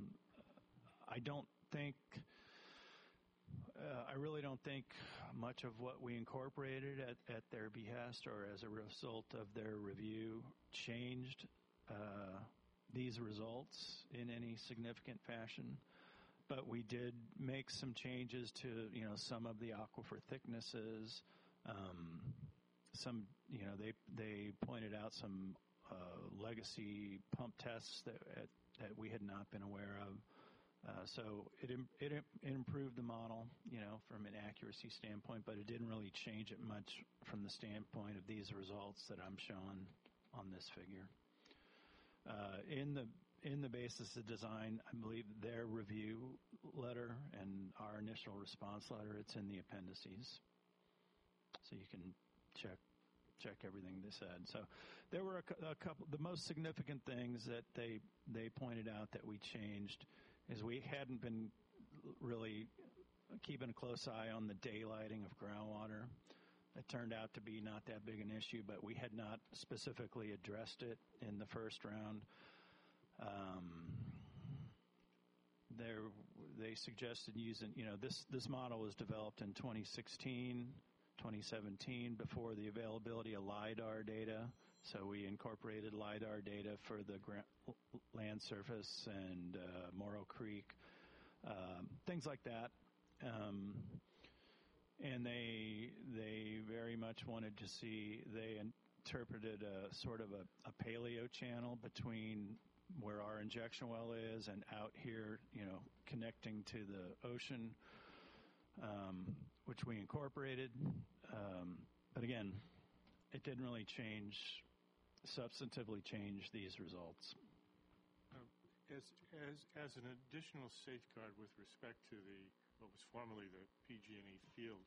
I really don't think much of what we incorporated at their behest or as a result of their review changed these results in any significant fashion. But we did make some changes to, some of the aquifer thicknesses. They pointed out some legacy pump tests that we had not been aware of. So it improved the model, from an accuracy standpoint, but it didn't really change it much from the standpoint of these results that I'm showing on this figure. In the basis of design, I believe their review letter and our initial response letter, it's in the appendices. So you can check everything they said. So there were a couple, the most significant things that they pointed out that we changed is we hadn't been really keeping a close eye on the daylighting of groundwater. It turned out to be not that big an issue, but we had not specifically addressed it in the first round. They suggested using, this model was developed in 2016, 2017, before the availability of LIDAR data. So we incorporated LIDAR data for the land surface and Morrow Creek, things like that. And they very much wanted to see, they interpreted a sort of a paleo channel between where our injection well is and out here, connecting to the ocean, which we incorporated. But again, it didn't really substantively change these results. As an additional safeguard with respect to what was formerly the PG&E field,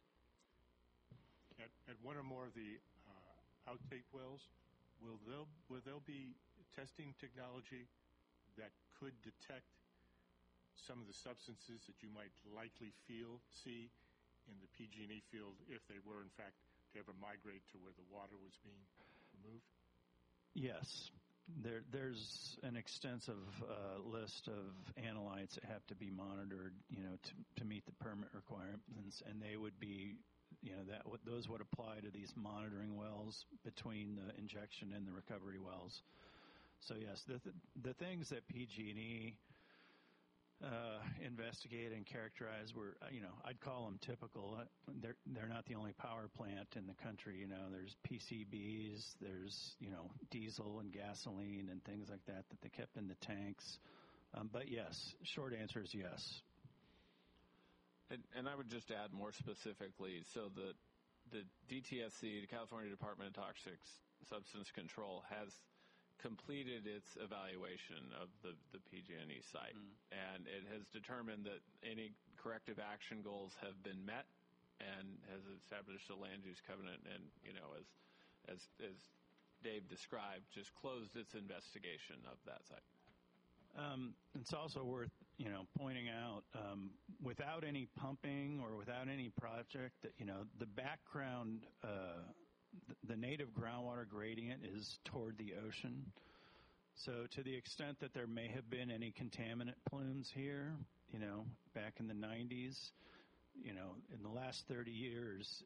at one or more of the outtake wells, will there be testing technology that could detect some of the substances that you might likely see in the PG&E field if they were, in fact, to ever migrate to where the water was being removed? Yes. There's an extensive list of analytes that have to be monitored, to meet the permit requirements, and they would be, those would apply to these monitoring wells between the injection and the recovery wells. So yes, the things that PG&E investigated and characterized were, I'd call them typical. They're not the only power plant in the country. There's PCBs, there's, diesel and gasoline and things like that they kept in the tanks. But yes, short answer is yes. And I would just add more specifically, so the DTSC, the California Department of Toxic Substance Control, has completed its evaluation of the PG&E site, and it has determined that any corrective action goals have been met, and has established a land use covenant, and as Dave described, just closed its investigation of that site. It's also worth pointing out, without any pumping or without any project, that the background, the native groundwater gradient is toward the ocean. So to the extent that there may have been any contaminant plumes here, back in the 90s, in the last 30 years,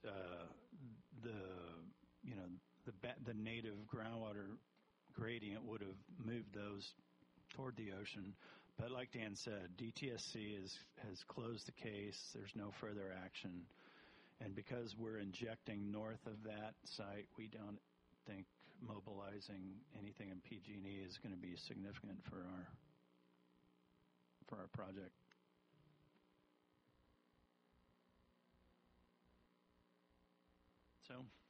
the native groundwater gradient would have moved those toward the ocean. But like Dan said, DTSC has closed the case. There's no further action. And because we're injecting north of that site, we don't think mobilizing anything in PG&E is going to be significant for our project. So,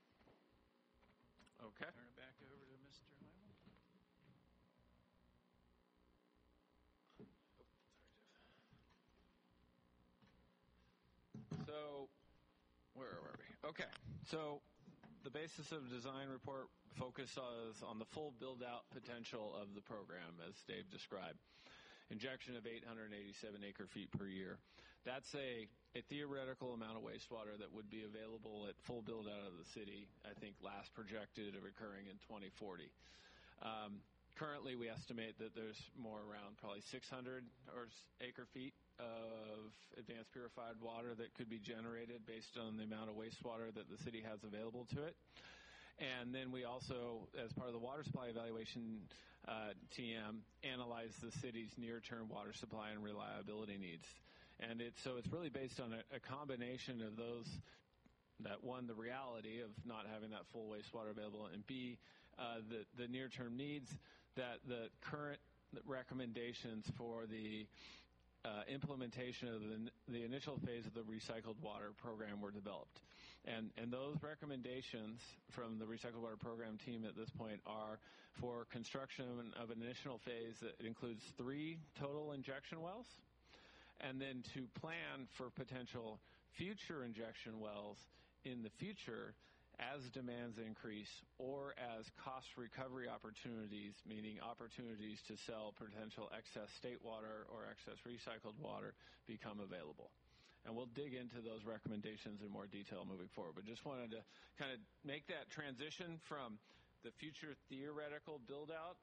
okay. Turn it back over to Mr. Heimel. So, where were we? Okay, so the basis of the design report focuses on the full build-out potential of the program, as Dave described. Injection of 887 acre-feet per year. That's a theoretical amount of wastewater that would be available at full build-out of the city, I think last projected of occurring in 2040. Currently, we estimate that there's more around probably 600 acre-feet of advanced purified water that could be generated based on the amount of wastewater that the city has available to it. And then we also, as part of the water supply evaluation TM, analyze the city's near-term water supply and reliability needs. And it's really based on a combination of those, that one, the reality of not having that full wastewater available, and B, the near-term needs, that the current recommendations for the implementation of the initial phase of the recycled water program were developed. And those recommendations from the recycled water program team at this point are for construction of an initial phase that includes 3 total injection wells, and then to plan for potential future injection wells in the future as demands increase, or as cost recovery opportunities, meaning opportunities to sell potential excess state water or excess recycled water, become available. And we'll dig into those recommendations in more detail moving forward. But just wanted to kind of make that transition from the future theoretical build-out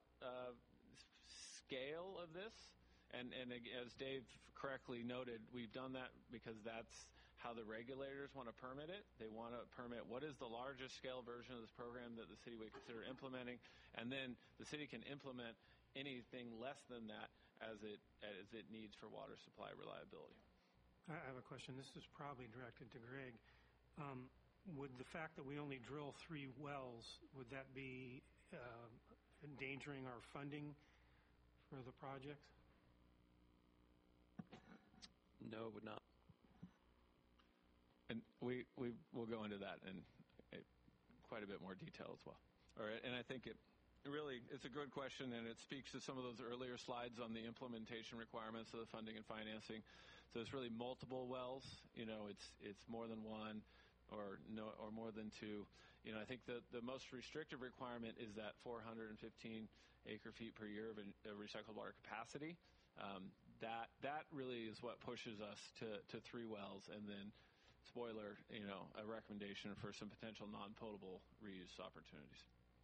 scale of this. And as Dave correctly noted, we've done that because that's how the regulators want to permit it. They want to permit what is the largest scale version of this program that the city would consider implementing, and then the city can implement anything less than that as it needs for water supply reliability. I have a question. This is probably directed to Greg. Would the fact that we only drill 3 wells, would that be endangering our funding for the project? No, it would not. And we'll go into that in quite a bit more detail as well. All right, and I think it's a good question, and it speaks to some of those earlier slides on the implementation requirements of the funding and financing. So it's really multiple wells. It's more than 1 or more than 2. I think the most restrictive requirement is that 415 acre-feet per year of recycled water capacity. That really is what pushes us to 3 wells, and then spoiler, a recommendation for some potential non-potable reuse opportunities.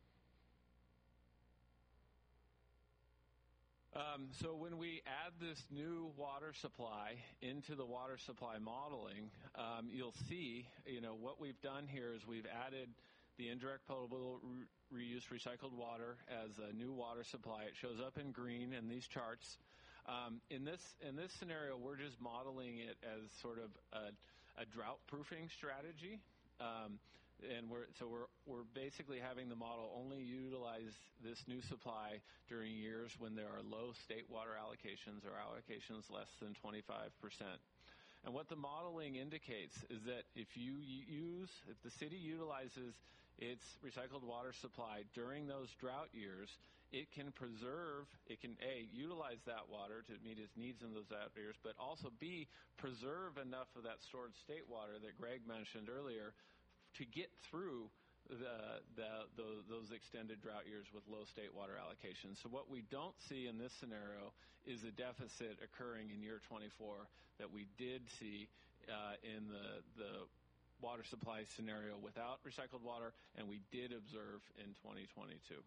So when we add this new water supply into the water supply modeling, you'll see, what we've done here is we've added the indirect potable reuse recycled water as a new water supply. It shows up in green in these charts. In this scenario, we're just modeling it as sort of a drought-proofing strategy. And we're basically having the model only utilize this new supply during years when there are low state water allocations or allocations less than 25%. And what the modeling indicates is that if the city utilizes its recycled water supply during those drought years, it can utilize that water to meet its needs in those drought years, but also B, preserve enough of that stored state water that Greg mentioned earlier to get through those extended drought years with low state water allocations. So what we don't see in this scenario is a deficit occurring in year 24 that we did see in the water supply scenario without recycled water, and we did observe in 2022.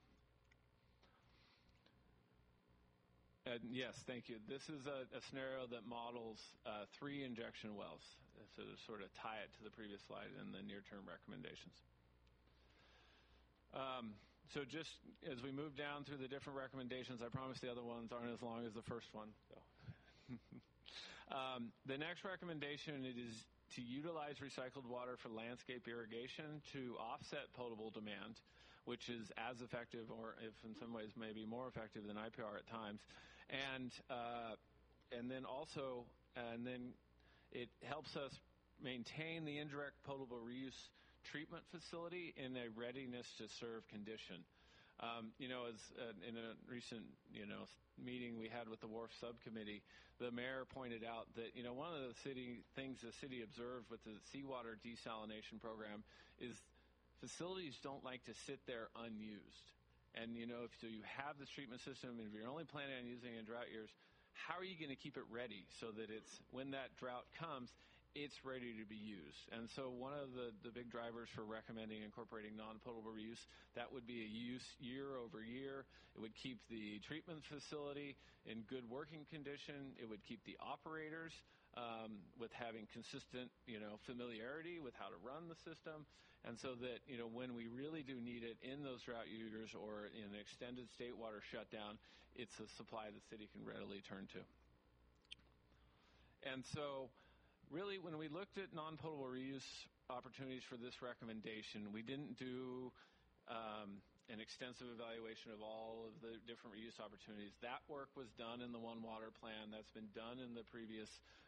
And yes, thank you. This is a scenario that models 3 injection wells, so to sort of tie it to the previous slide and the near-term recommendations. So just as we move down through the different recommendations, I promise the other ones aren't as long as the first one. So. The next recommendation is to utilize recycled water for landscape irrigation to offset potable demand, which is as effective, or if in some ways maybe more effective than IPR at times. And then it helps us maintain the indirect potable reuse treatment facility in a readiness to serve condition. As in a recent meeting we had with the WRF subcommittee, the mayor pointed out that one of the things the city observed with the seawater desalination program is facilities don't like to sit there unused. And if you have this treatment system, and if you're only planning on using it in drought years, how are you going to keep it ready so that it's when that drought comes, it's ready to be used? And so one of the big drivers for recommending incorporating non-potable reuse, that would be a use year over year. It would keep the treatment facility in good working condition. It would keep the operators with having consistent, familiarity with how to run the system. And so that, when we really do need it in those drought years or in an extended state water shutdown, it's a supply the city can readily turn to. And so really, when we looked at non-potable reuse opportunities for this recommendation, we didn't do an extensive evaluation of all of the different reuse opportunities. That work was done in the One Water Plan. That's been done in the previous,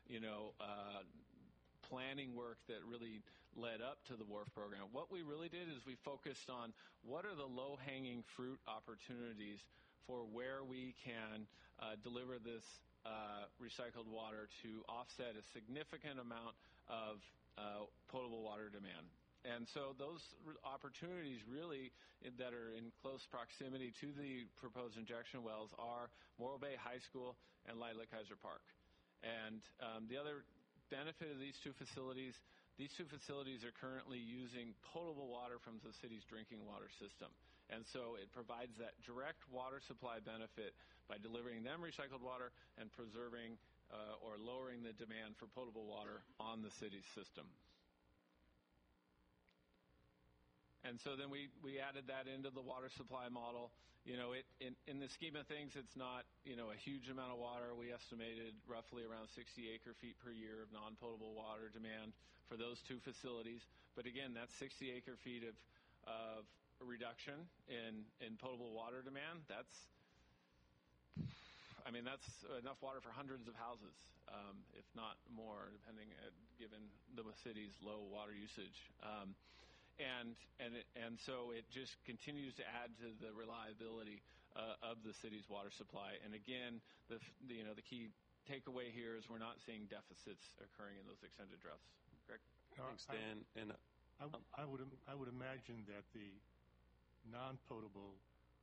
planning work that really led up to the WRF program. What we really did is we focused on what are the low-hanging fruit opportunities for where we can deliver this recycled water to offset a significant amount of potable water demand. And so those opportunities really that are in close proximity to the proposed injection wells are Morro Bay High School and Lila Kaiser Park. And the other benefit of these two facilities are currently using potable water from the city's drinking water system. And so it provides that direct water supply benefit by delivering them recycled water and preserving or lowering the demand for potable water on the city's system. And so then we added that into the water supply model. In the scheme of things, it's not, a huge amount of water. We estimated roughly around 60 acre-feet per year of non-potable water demand for those two facilities. But again, that's 60 acre-feet of reduction in potable water demand. That's enough water for hundreds of houses, if not more, given the city's low water usage. And so it just continues to add to the reliability of the city's water supply. And again, the key takeaway here is we're not seeing deficits occurring in those extended droughts. Greg? Thanks, Dan. I would imagine that the non-potable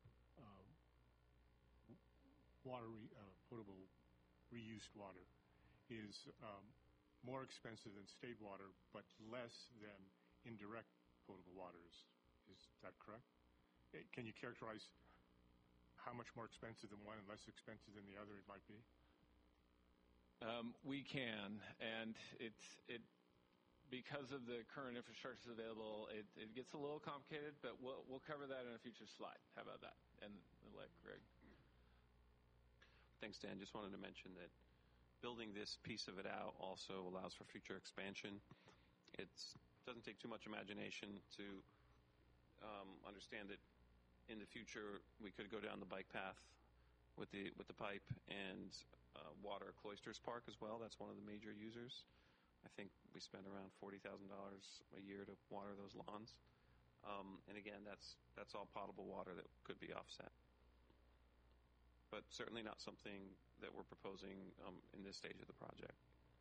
potable reused water is more expensive than state water, but less than indirect potable waters. Is that correct? Can you characterize how much more expensive than one and less expensive than the other it might be? We can, and because of the current infrastructure available, it gets a little complicated, but we'll cover that in a future slide. How about that? And let Greg. Thanks, Dan. Just wanted to mention that building this piece of it out also allows for future expansion. It doesn't take too much imagination to understand that in the future we could go down the bike path with the pipe and water Cloisters Park as well. That's one of the major users. I think we spend around $40,000 a year to water those lawns. And again, that's all potable water that could be offset. But certainly not something that we're proposing in this stage of the project.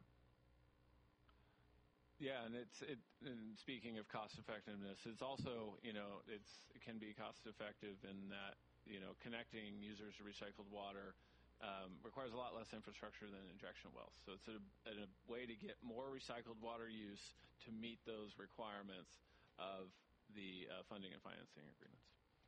Yeah, and and speaking of cost effectiveness, it's also, it can be cost effective in that, connecting users to recycled water requires a lot less infrastructure than injection wells. So it's a way to get more recycled water use to meet those requirements of the funding and financing agreements.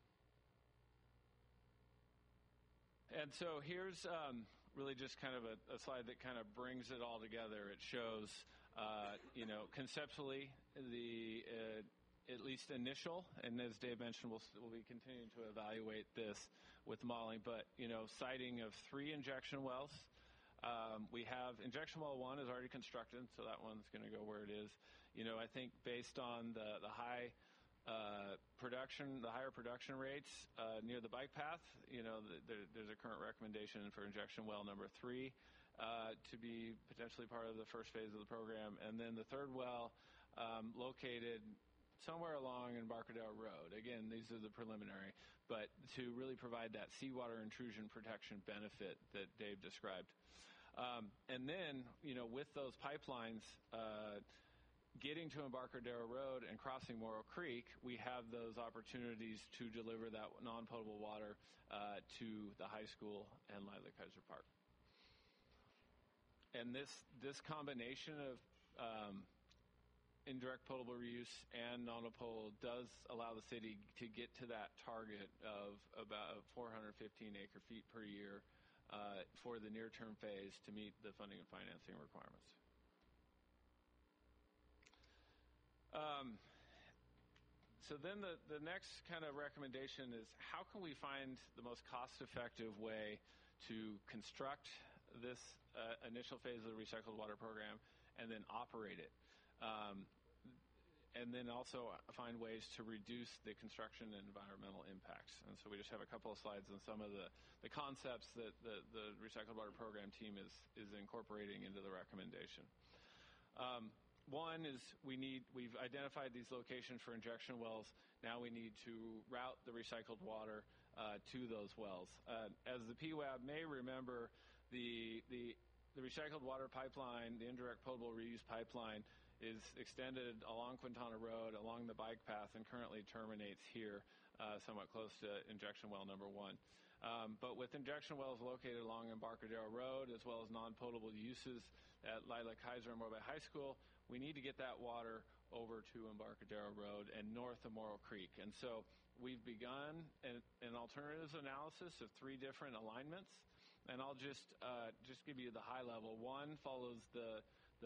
And so here's really just kind of a slide that kind of brings it all together. It shows, conceptually the at least initial, and as Dave mentioned, we'll be continuing to evaluate this with modeling, but, siting of 3 injection wells. We have injection well 1 is already constructed, so that one's going to go where it is. I think based on the high the higher production rates near the bike path, there's a current recommendation for injection well number 3 to be potentially part of the first phase of the program. And then the third well located somewhere along Embarcadero Road. Again, these are the preliminary, but to really provide that seawater intrusion protection benefit that Dave described. And then, with those pipelines getting to Embarcadero Road and crossing Morrow Creek, we have those opportunities to deliver that non-potable water to the high school and Lila Kaiser Park. And this combination of indirect potable reuse and non-potable does allow the city to get to that target of about 415 acre feet per year for the near-term phase to meet the funding and financing requirements. So then the next kind of recommendation is, how can we find the most cost-effective way to construct this initial phase of the recycled water program and then operate it? And then also find ways to reduce the construction and environmental impacts. And so we just have a couple of slides on some of the concepts that the recycled water program team is incorporating into the recommendation. One is we've identified these locations for injection wells. Now we need to route the recycled water to those wells. As the PWAB may remember, the recycled water pipeline, the indirect potable reuse pipeline, is extended along Quintana Road, along the bike path, and currently terminates here, somewhat close to injection well number 1. But with injection wells located along Embarcadero Road, as well as non-potable uses at Lila Kaiser and Morro Bay High School, we need to get that water over to Embarcadero Road and north of Morrow Creek. And so we've begun an alternatives analysis of 3 different alignments, and I'll just give you the high level. One follows the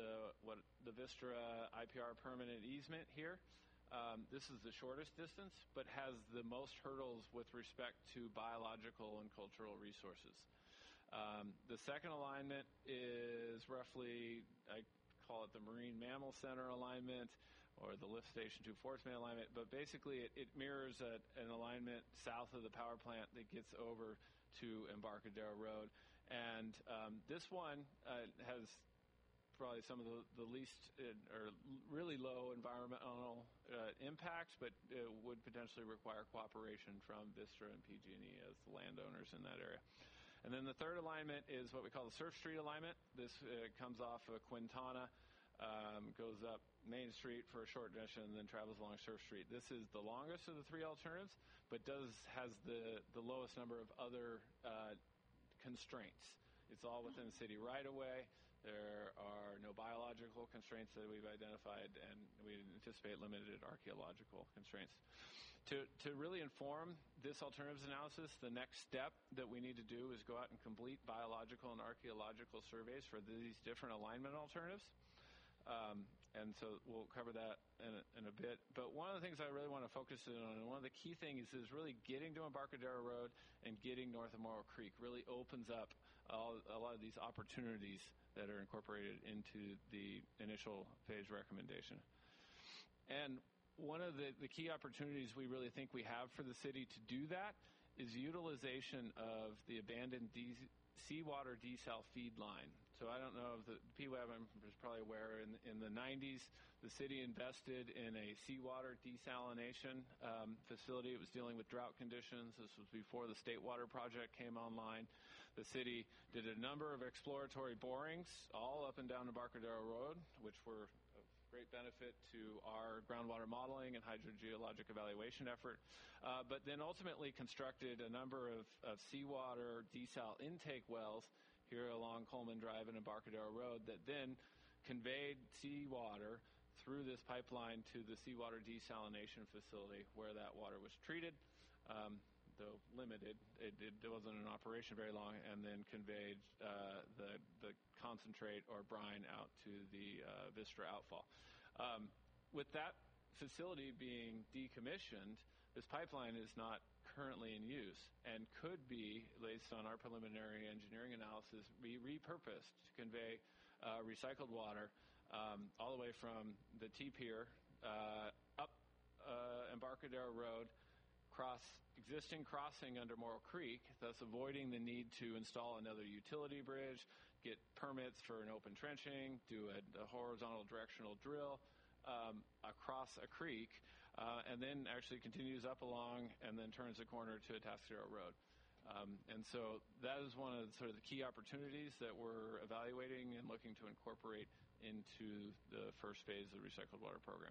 Vistra IPR permanent easement here. This is the shortest distance, but has the most hurdles with respect to biological and cultural resources. The second alignment is roughly, I call it the Marine Mammal Center alignment, or the Lift Station 2 Forest Main alignment, but basically it mirrors an alignment south of the power plant that gets over to Embarcadero Road. And this one has probably some of the least or really low environmental impacts, but would potentially require cooperation from Vistra and PG&E as the landowners in that area. And then the third alignment is what we call the Surf Street alignment. This comes off of Quintana, goes up Main Street for a short distance, and then travels along Surf Street. This is the longest of the 3 alternatives, but has the lowest number of other constraints. It's all within the city right-of-way. There are no biological constraints that we've identified, and we anticipate limited archaeological constraints. To really inform this alternatives analysis, the next step that we need to do is go out and complete biological and archaeological surveys for these different alignment alternatives. And so we'll cover that in a bit. But one of the things I really want to focus in on, and one of the key things is really getting to Embarcadero Road and getting north of Morrow Creek really opens up a lot of these opportunities that are incorporated into the initial phase recommendation. And one of the key opportunities we really think we have for the city to do that is utilization of the abandoned seawater desal feed line. So I don't know if the PWAB is probably aware, in the 90s, the city invested in a seawater desalination facility. It was dealing with drought conditions. This was before the State Water Project came online. The city did a number of exploratory borings all up and down Embarcadero Road, which were of great benefit to our groundwater modeling and hydrogeologic evaluation effort, but then ultimately constructed a number of seawater desal intake wells here along Coleman Drive and Embarcadero Road that then conveyed seawater through this pipeline to the seawater desalination facility where that water was treated, though limited. It wasn't in operation very long, and then conveyed the concentrate or brine out to the Vistra outfall. With that facility being decommissioned, this pipeline is not currently in use and could be, based on our preliminary engineering analysis, be repurposed to convey recycled water all the way from the T-Pier up Embarcadero Road, cross existing crossing under Morrill Creek, thus avoiding the need to install another utility bridge, get permits for an open trenching, do a horizontal directional drill across a creek, and then actually continues up along and then turns the corner to Atascadero Road. And so that is one of the, sort of the key opportunities that we're evaluating and looking to incorporate into the first phase of the recycled water program.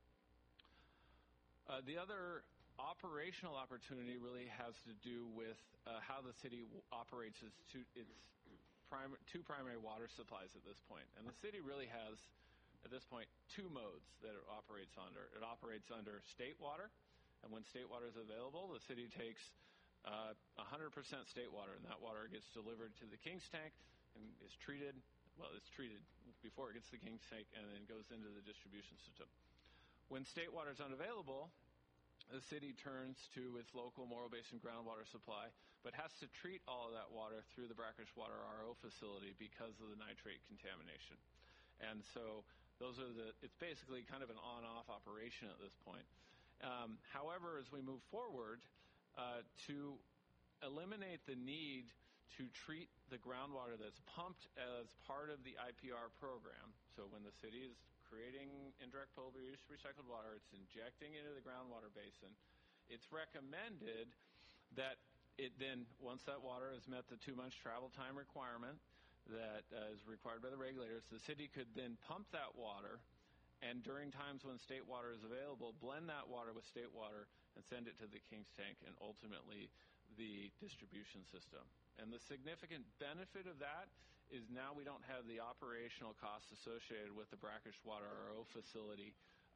The other operational opportunity really has to do with how the city operates its two primary water supplies at this point. And the city really has, at this point, two modes that it operates under. It operates under state water, and when state water is available, the city takes 100% state water, and that water gets delivered to the King's Tank and is treated. Well, it's treated before it gets to the King's Tank and then goes into the distribution system. When state water is unavailable, the city turns to its local Morrill Basin groundwater supply, but has to treat all of that water through the Brackish Water RO facility because of the nitrate contamination. And so it's basically kind of an on-off operation at this point. However, as we move forward, to eliminate the need to treat the groundwater that's pumped as part of the IPR program, so when the city is creating indirect potable use recycled water, it's injecting into the groundwater basin, it's recommended that it then, once that water has met the 2-month travel time requirement that is required by the regulators, the city could then pump that water, and during times when state water is available, blend that water with state water and send it to the King's Tank and ultimately the distribution system. And the significant benefit of that is now we don't have the operational costs associated with the Brackish Water RO facility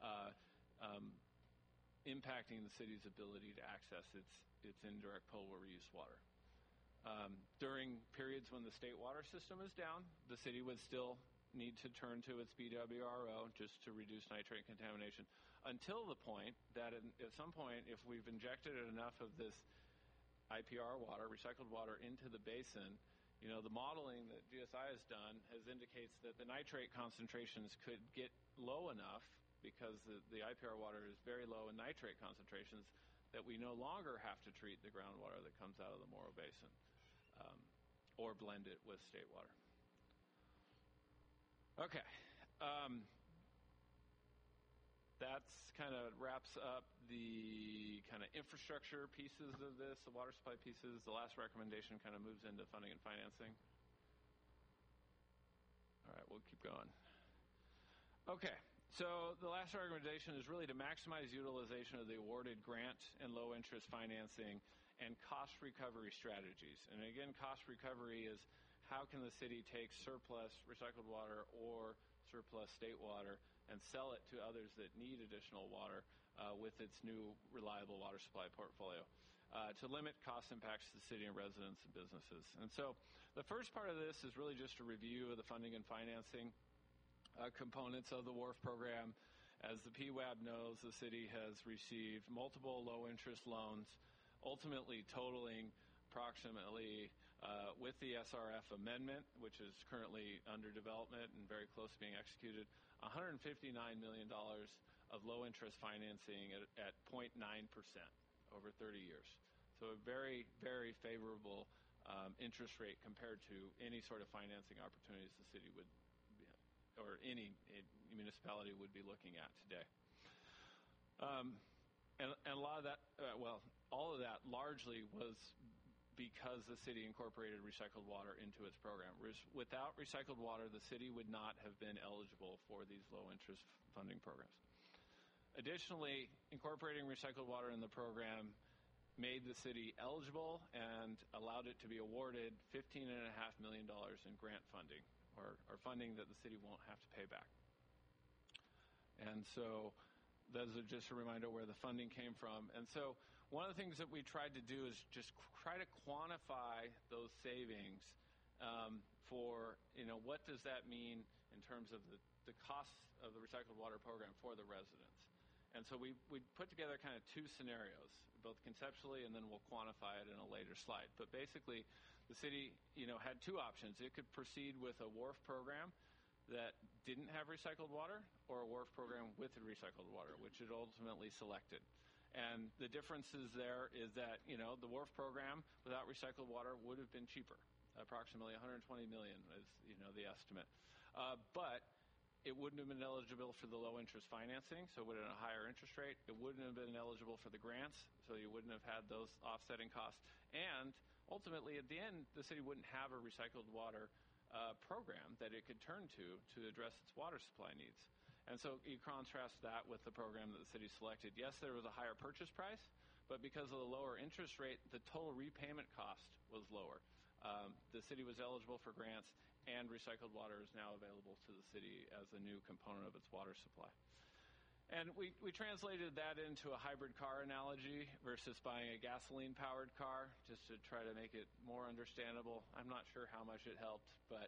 impacting the city's ability to access its indirect potable reuse water. During periods when the state water system is down, the city would still need to turn to its BWRO just to reduce nitrate contamination, until the point that at some point, if we've injected enough of this IPR water, recycled water, into the basin, the modeling that GSI has done indicates that the nitrate concentrations could get low enough, because the IPR water is very low in nitrate concentrations, that we no longer have to treat the groundwater that comes out of the Morrill Basin or blend it with state water. Okay. That's kind of wraps up the kind of infrastructure pieces of this, the water supply pieces. The last recommendation kind of moves into funding and financing. All right, we'll keep going. Okay, so the last recommendation is really to maximize utilization of the awarded grant and low-interest financing and cost recovery strategies. And again, cost recovery is how can the city take surplus recycled water or surplus state water and sell it to others that need additional water with its new reliable water supply portfolio to limit cost impacts to the city and residents and businesses. And so the first part of this is really just a review of the funding and financing components of the WRF program. As the PWAB knows, the city has received multiple low-interest loans, ultimately totaling approximately With the SRF amendment, which is currently under development and very close to being executed, $159 million of low-interest financing at 0.9% over 30 years. So a very, very favorable interest rate compared to any sort of financing opportunities the city would, or any municipality would be looking at today. And a lot of that, all of that largely was because the city incorporated recycled water into its program. Without recycled water, the city would not have been eligible for these low-interest funding programs. Additionally, incorporating recycled water in the program made the city eligible and allowed it to be awarded $15.5 million in grant funding, or funding that the city won't have to pay back. And so those are just a reminder where the funding came from. And so one of the things that we tried to do is just try to quantify those savings for, what does that mean in terms of the cost of the recycled water program for the residents. And so we put together kind of two scenarios, both conceptually, and then we'll quantify it in a later slide. But basically, the city, had two options. It could proceed with a WRF program that didn't have recycled water, or a WRF program with recycled water, which it ultimately selected. And the differences there is that, the WRF program without recycled water would have been cheaper. Approximately $120 million is, the estimate. But it wouldn't have been eligible for the low-interest financing, so it would have been a higher interest rate. It wouldn't have been eligible for the grants, so you wouldn't have had those offsetting costs. And ultimately, at the end, the city wouldn't have a recycled water program that it could turn to address its water supply needs. And so you contrast that with the program that the city selected. Yes, there was a higher purchase price, but because of the lower interest rate, the total repayment cost was lower. The city was eligible for grants, and recycled water is now available to the city as a new component of its water supply. And we translated that into a hybrid car analogy versus buying a gasoline-powered car, just to try to make it more understandable. I'm not sure how much it helped, but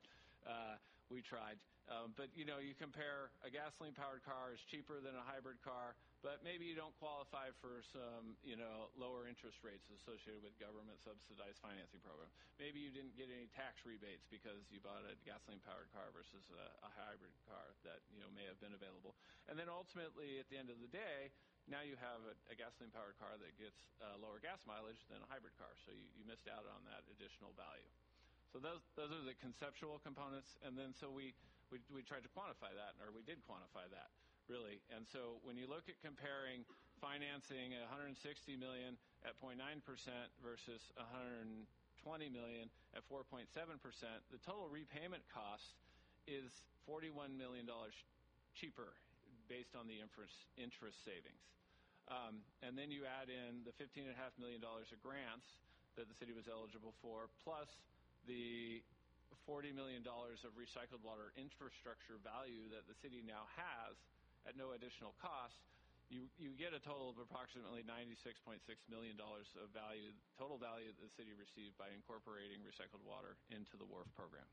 we tried. But, you compare a gasoline-powered car is cheaper than a hybrid car, but maybe you don't qualify for some, lower interest rates associated with government-subsidized financing program. Maybe you didn't get any tax rebates because you bought a gasoline-powered car versus a hybrid car that, may have been available. And then ultimately, at the end of the day, now you have a gasoline-powered car that gets lower gas mileage than a hybrid car, so you missed out on that additional value. So those are the conceptual components, and then so we tried to quantify that, or we did quantify that, really. And so when you look at comparing financing $160 million at 0.9% versus $120 million at 4.7%, the total repayment cost is $41 million cheaper based on the interest savings. And then you add in the $15.5 million of grants that the city was eligible for, plus the $40 million of recycled water infrastructure value that the city now has at no additional cost, you get a total of approximately $96.6 million of value, total value that the city received by incorporating recycled water into the WRF program.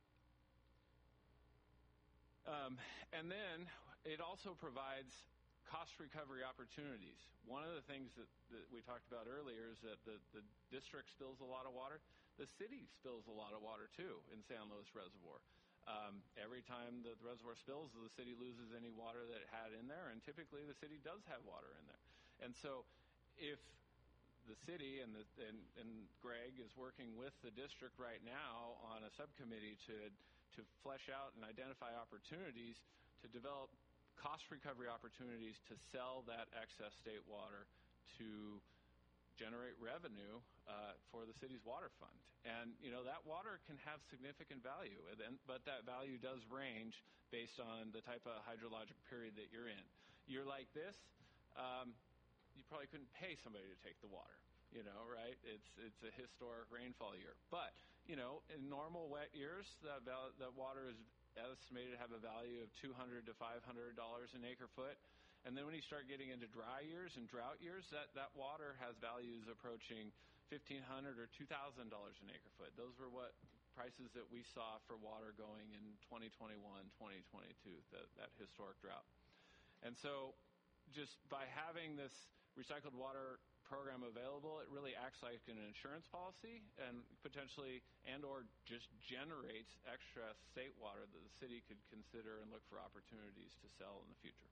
And then it also provides cost recovery opportunities. One of the things that we talked about earlier is that the district spills a lot of water. The city spills a lot of water, too, in San Luis Reservoir. Every time the reservoir spills, the city loses any water that it had in there, and typically the city does have water in there. And so if the city and Greg is working with the district right now on a subcommittee to flesh out and identify opportunities to develop cost recovery opportunities to sell that excess state water to generate revenue for the city's water fund. And, that water can have significant value, but that value does range based on the type of hydrologic period that you're in. You're like this, you probably couldn't pay somebody to take the water, right? It's a historic rainfall year. But, in normal wet years, the water is estimated to have a value of $200 to $500 an acre foot. And then when you start getting into dry years and drought years, that water has values approaching $1,500 or $2,000 an acre foot. Those were what prices that we saw for water going in 2021, 2022, that historic drought. And so just by having this recycled water program available, it really acts like an insurance policy and potentially or just generates extra state water that the city could consider and look for opportunities to sell in the future.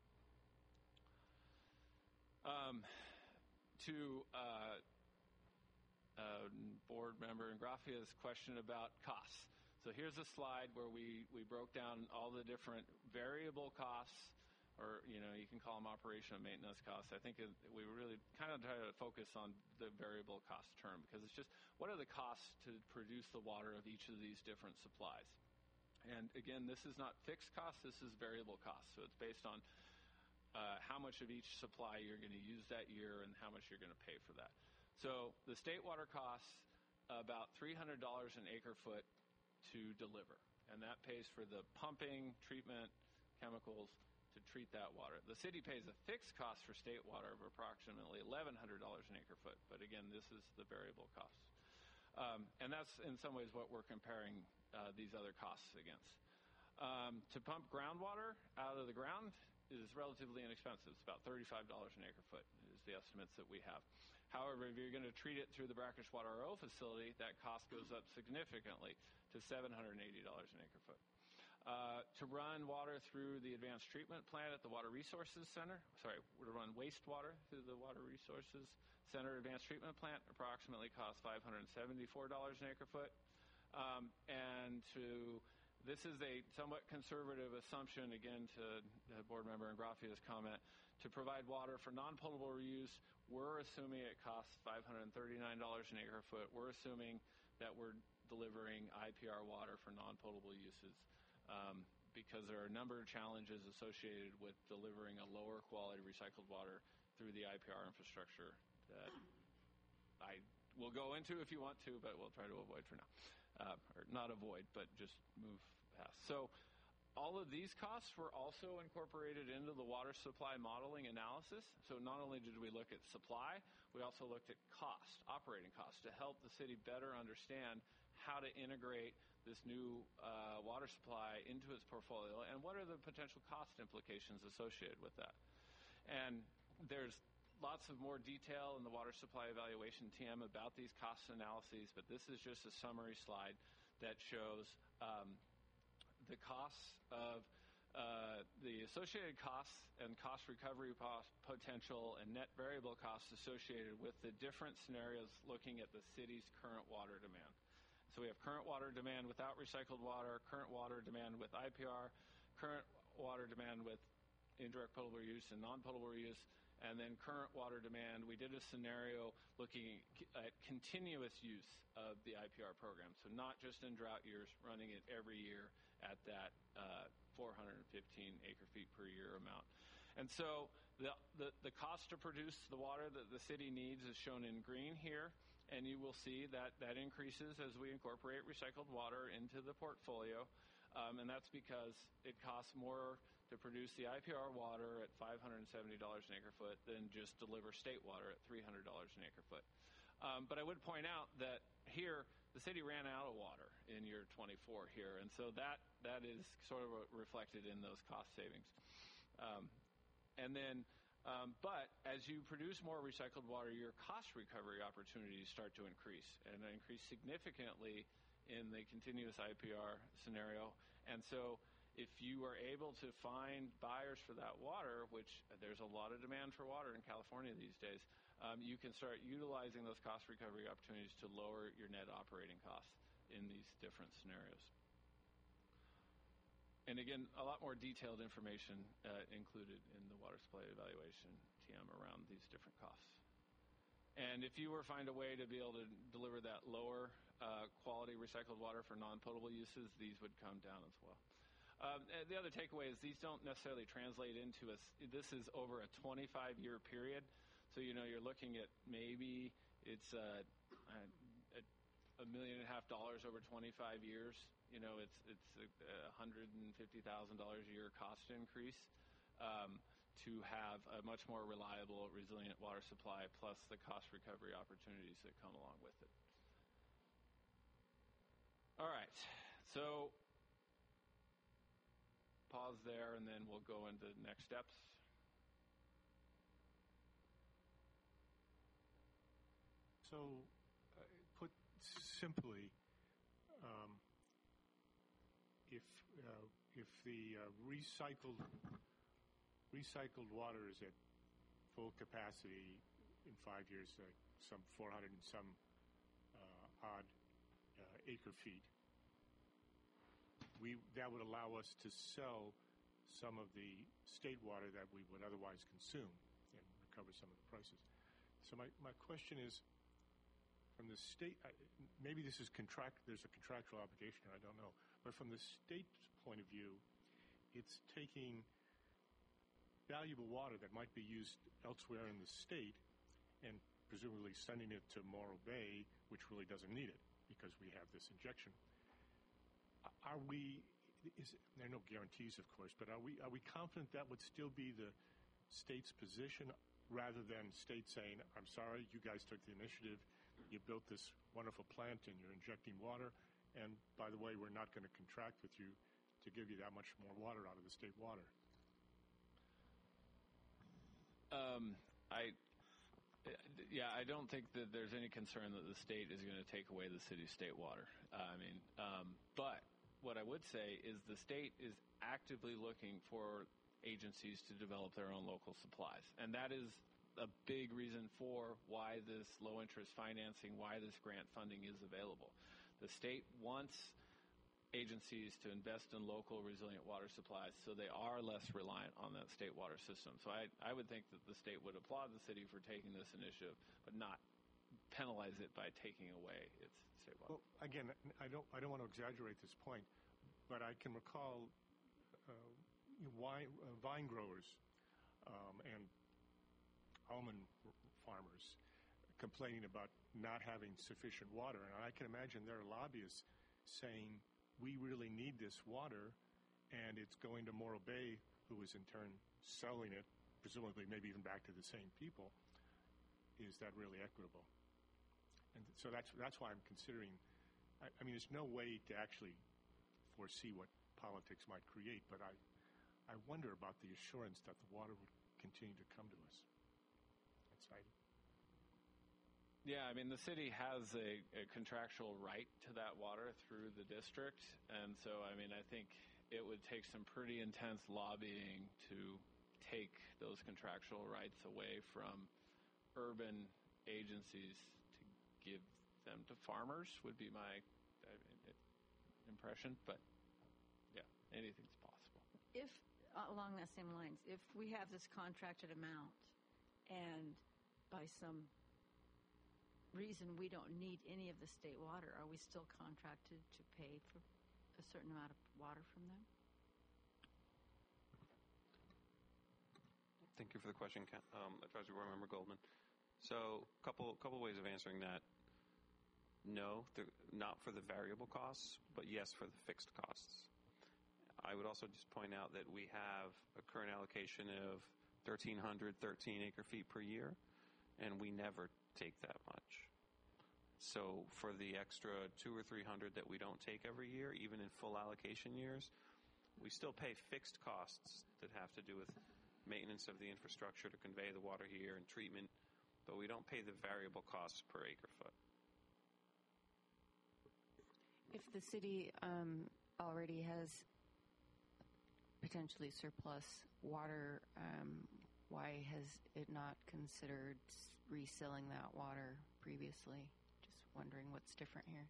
To board member Ingrafia's question about costs. So here's a slide where we broke down all the different variable costs, or you can call them operation and maintenance costs. I think we really kind of try to focus on the variable cost term, because it's just what are the costs to produce the water of each of these different supplies. And again, this is not fixed costs, this is variable costs. So it's based on how much of each supply you're going to use that year and how much you're going to pay for that. So the state water costs about $300 an acre foot to deliver, and that pays for the pumping, treatment, chemicals to treat that water. The city pays a fixed cost for state water of approximately $1,100 an acre foot, but again, this is the variable cost. And that's in some ways what we're comparing these other costs against. To pump groundwater out of the ground is relatively inexpensive. It's about $35 an acre foot is the estimates that we have. However, if you're going to treat it through the Brackish Water RO facility, that cost goes up significantly to $780 an acre foot. To run water through the advanced treatment plant at the Water Resources Center, to run wastewater through the Water Resources Center advanced treatment plant approximately costs $574 an acre foot. This is a somewhat conservative assumption, again, to board member Ingrafia's comment, to provide water for non-potable reuse. We're assuming it costs $539 an acre foot. We're assuming that we're delivering IPR water for non-potable uses because there are a number of challenges associated with delivering a lower quality recycled water through the IPR infrastructure that I will go into if you want to, but we'll try to avoid for now. Or not avoid, but just move past. So all of these costs were also incorporated into the water supply modeling analysis. So not only did we look at supply, we also looked at cost, operating costs, to help the city better understand how to integrate this new water supply into its portfolio and what are the potential cost implications associated with that. And there's lots of more detail in the water supply evaluation TM about these cost analyses, but this is just a summary slide that shows the costs of the associated costs and cost recovery potential and net variable costs associated with the different scenarios looking at the city's current water demand. So we have current water demand without recycled water, current water demand with IPR, current water demand with indirect potable use and non-potable use, and then current water demand. We did a scenario looking at continuous use of the IPR program, so not just in drought years, running it every year at that 415 acre feet per year amount. And so the cost to produce the water that the city needs is shown in green here, and you will see that increases as we incorporate recycled water into the portfolio, and that's because it costs more to produce the IPR water at $570 an acre foot than just deliver state water at $300 an acre foot. But I would point out that here, the city ran out of water in year 24 here, and so that is sort of reflected in those cost savings. But as you produce more recycled water, your cost recovery opportunities start to increase, and they increase significantly in the continuous IPR scenario. And so if you are able to find buyers for that water, which there's a lot of demand for water in California these days, you can start utilizing those cost recovery opportunities to lower your net operating costs in these different scenarios. And again, a lot more detailed information included in the water supply evaluation TM around these different costs. And if you were to find a way to be able to deliver that lower quality recycled water for non-potable uses, these would come down as well. The other takeaway is these don't necessarily translate into this is over a 25-year period. So, you're looking at maybe it's $1.5 million over 25 years. It's $150,000 a year cost increase to have a much more reliable, resilient water supply, plus the cost recovery opportunities that come along with it. All right, so pause there, and then we'll go into next steps. So, put simply, if the recycled water is at full capacity in 5 years, some 400 and some odd acre feet, that would allow us to sell some of the state water that we would otherwise consume and recover some of the prices. So my question is, from the state, maybe this is there's a contractual obligation here, I don't know. But from the state's point of view, it's taking valuable water that might be used elsewhere in the state and presumably sending it to Morro Bay, which really doesn't need it because we have this injection. There are no guarantees, of course, but are we confident that would still be the state's position rather than state saying, I'm sorry, you guys took the initiative, you built this wonderful plant and you're injecting water, and by the way, we're not going to contract with you to give you that much more water out of the state water? I don't think that there's any concern that the state is going to take away the city's state water. But what I would say is the state is actively looking for agencies to develop their own local supplies. And that is a big reason for why this low-interest financing, why this grant funding is available. The state wants agencies to invest in local resilient water supplies so they are less reliant on that state water system. So I would think that the state would applaud the city for taking this initiative, but not penalize it by taking away its state water. Well, again, I don't want to exaggerate this point, but I can recall vine growers and almond farmers complaining about not having sufficient water. And I can imagine their lobbyists saying, we really need this water, and it's going to Morro Bay, who is in turn selling it, presumably maybe even back to the same people. Is that really equitable? And so that's why I'm considering, I mean, there's no way to actually foresee what politics might create, but I wonder about the assurance that the water would continue to come to us. Yeah, I mean, the city has a contractual right to that water through the district. And so, I mean, I think it would take some pretty intense lobbying to take those contractual rights away from urban agencies to give them to farmers would be my impression. But, yeah, anything's possible. If, along that same lines, if we have this contracted amount and by some reason we don't need any of the state water, are we still contracted to pay for a certain amount of water from them? Thank you for the question, Advisory Board Member Goldman. So, couple ways of answering that. No, not for the variable costs, but yes for the fixed costs. I would also just point out that we have a current allocation of 1,313 acre feet per year, and we never take that much. So for the extra 200 or 300 that we don't take every year, even in full allocation years, we still pay fixed costs that have to do with maintenance of the infrastructure to convey the water here and treatment, but we don't pay the variable costs per acre foot. If the city already has potentially surplus water, why has it not considered reselling that water previously? Just wondering what's different here.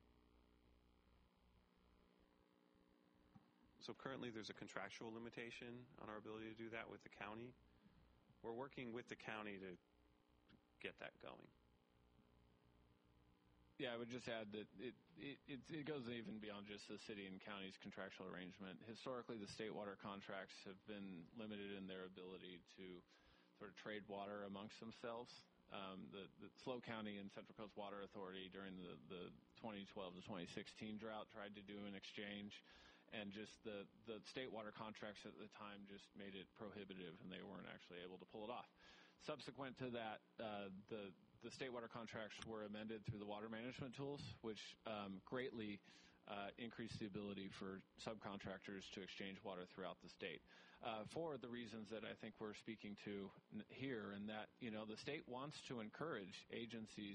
So currently there's a contractual limitation on our ability to do that with the county. We're working with the county to get that going. Yeah, I would just add that it goes even beyond just the city and county's contractual arrangement. Historically, the state water contracts have been limited in their ability to sort of trade water amongst themselves. The SLO County and Central Coast Water Authority during the 2012 to 2016 drought tried to do an exchange, and just the state water contracts at the time just made it prohibitive, and they weren't actually able to pull it off. Subsequent to that, the state water contracts were amended through the water management tools, which greatly increased the ability for subcontractors to exchange water throughout the state. For the reasons that I think we're speaking to here, and that, the state wants to encourage agencies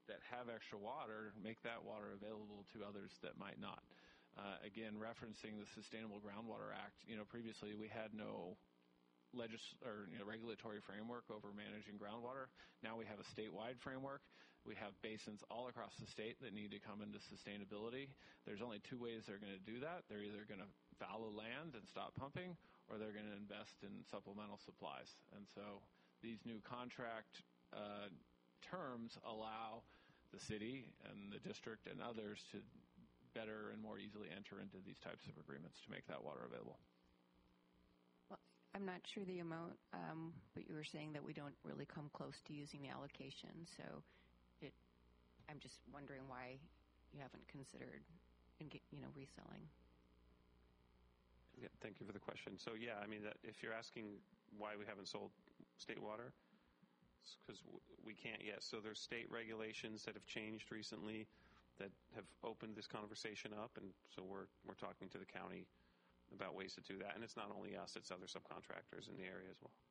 that have extra water, make that water available to others that might not. Again, referencing the Sustainable Groundwater Act, previously we had no regulatory framework over managing groundwater. Now we have a statewide framework. We have basins all across the state that need to come into sustainability. There's only two ways they're going to do that. They're either going to fallow land and stop pumping, or they're going to invest in supplemental supplies. And so these new contract terms allow the city and the district and others to better and more easily enter into these types of agreements to make that water available. Well, I'm not sure the amount, but you were saying that we don't really come close to using the allocation. So I'm just wondering why you haven't considered, reselling. Yeah, thank you for the question. So yeah, I mean, that if you're asking why we haven't sold state water, it's because we can't yet. So there's state regulations that have changed recently that have opened this conversation up, and so we're talking to the county about ways to do that. And it's not only us, it's other subcontractors in the area as well.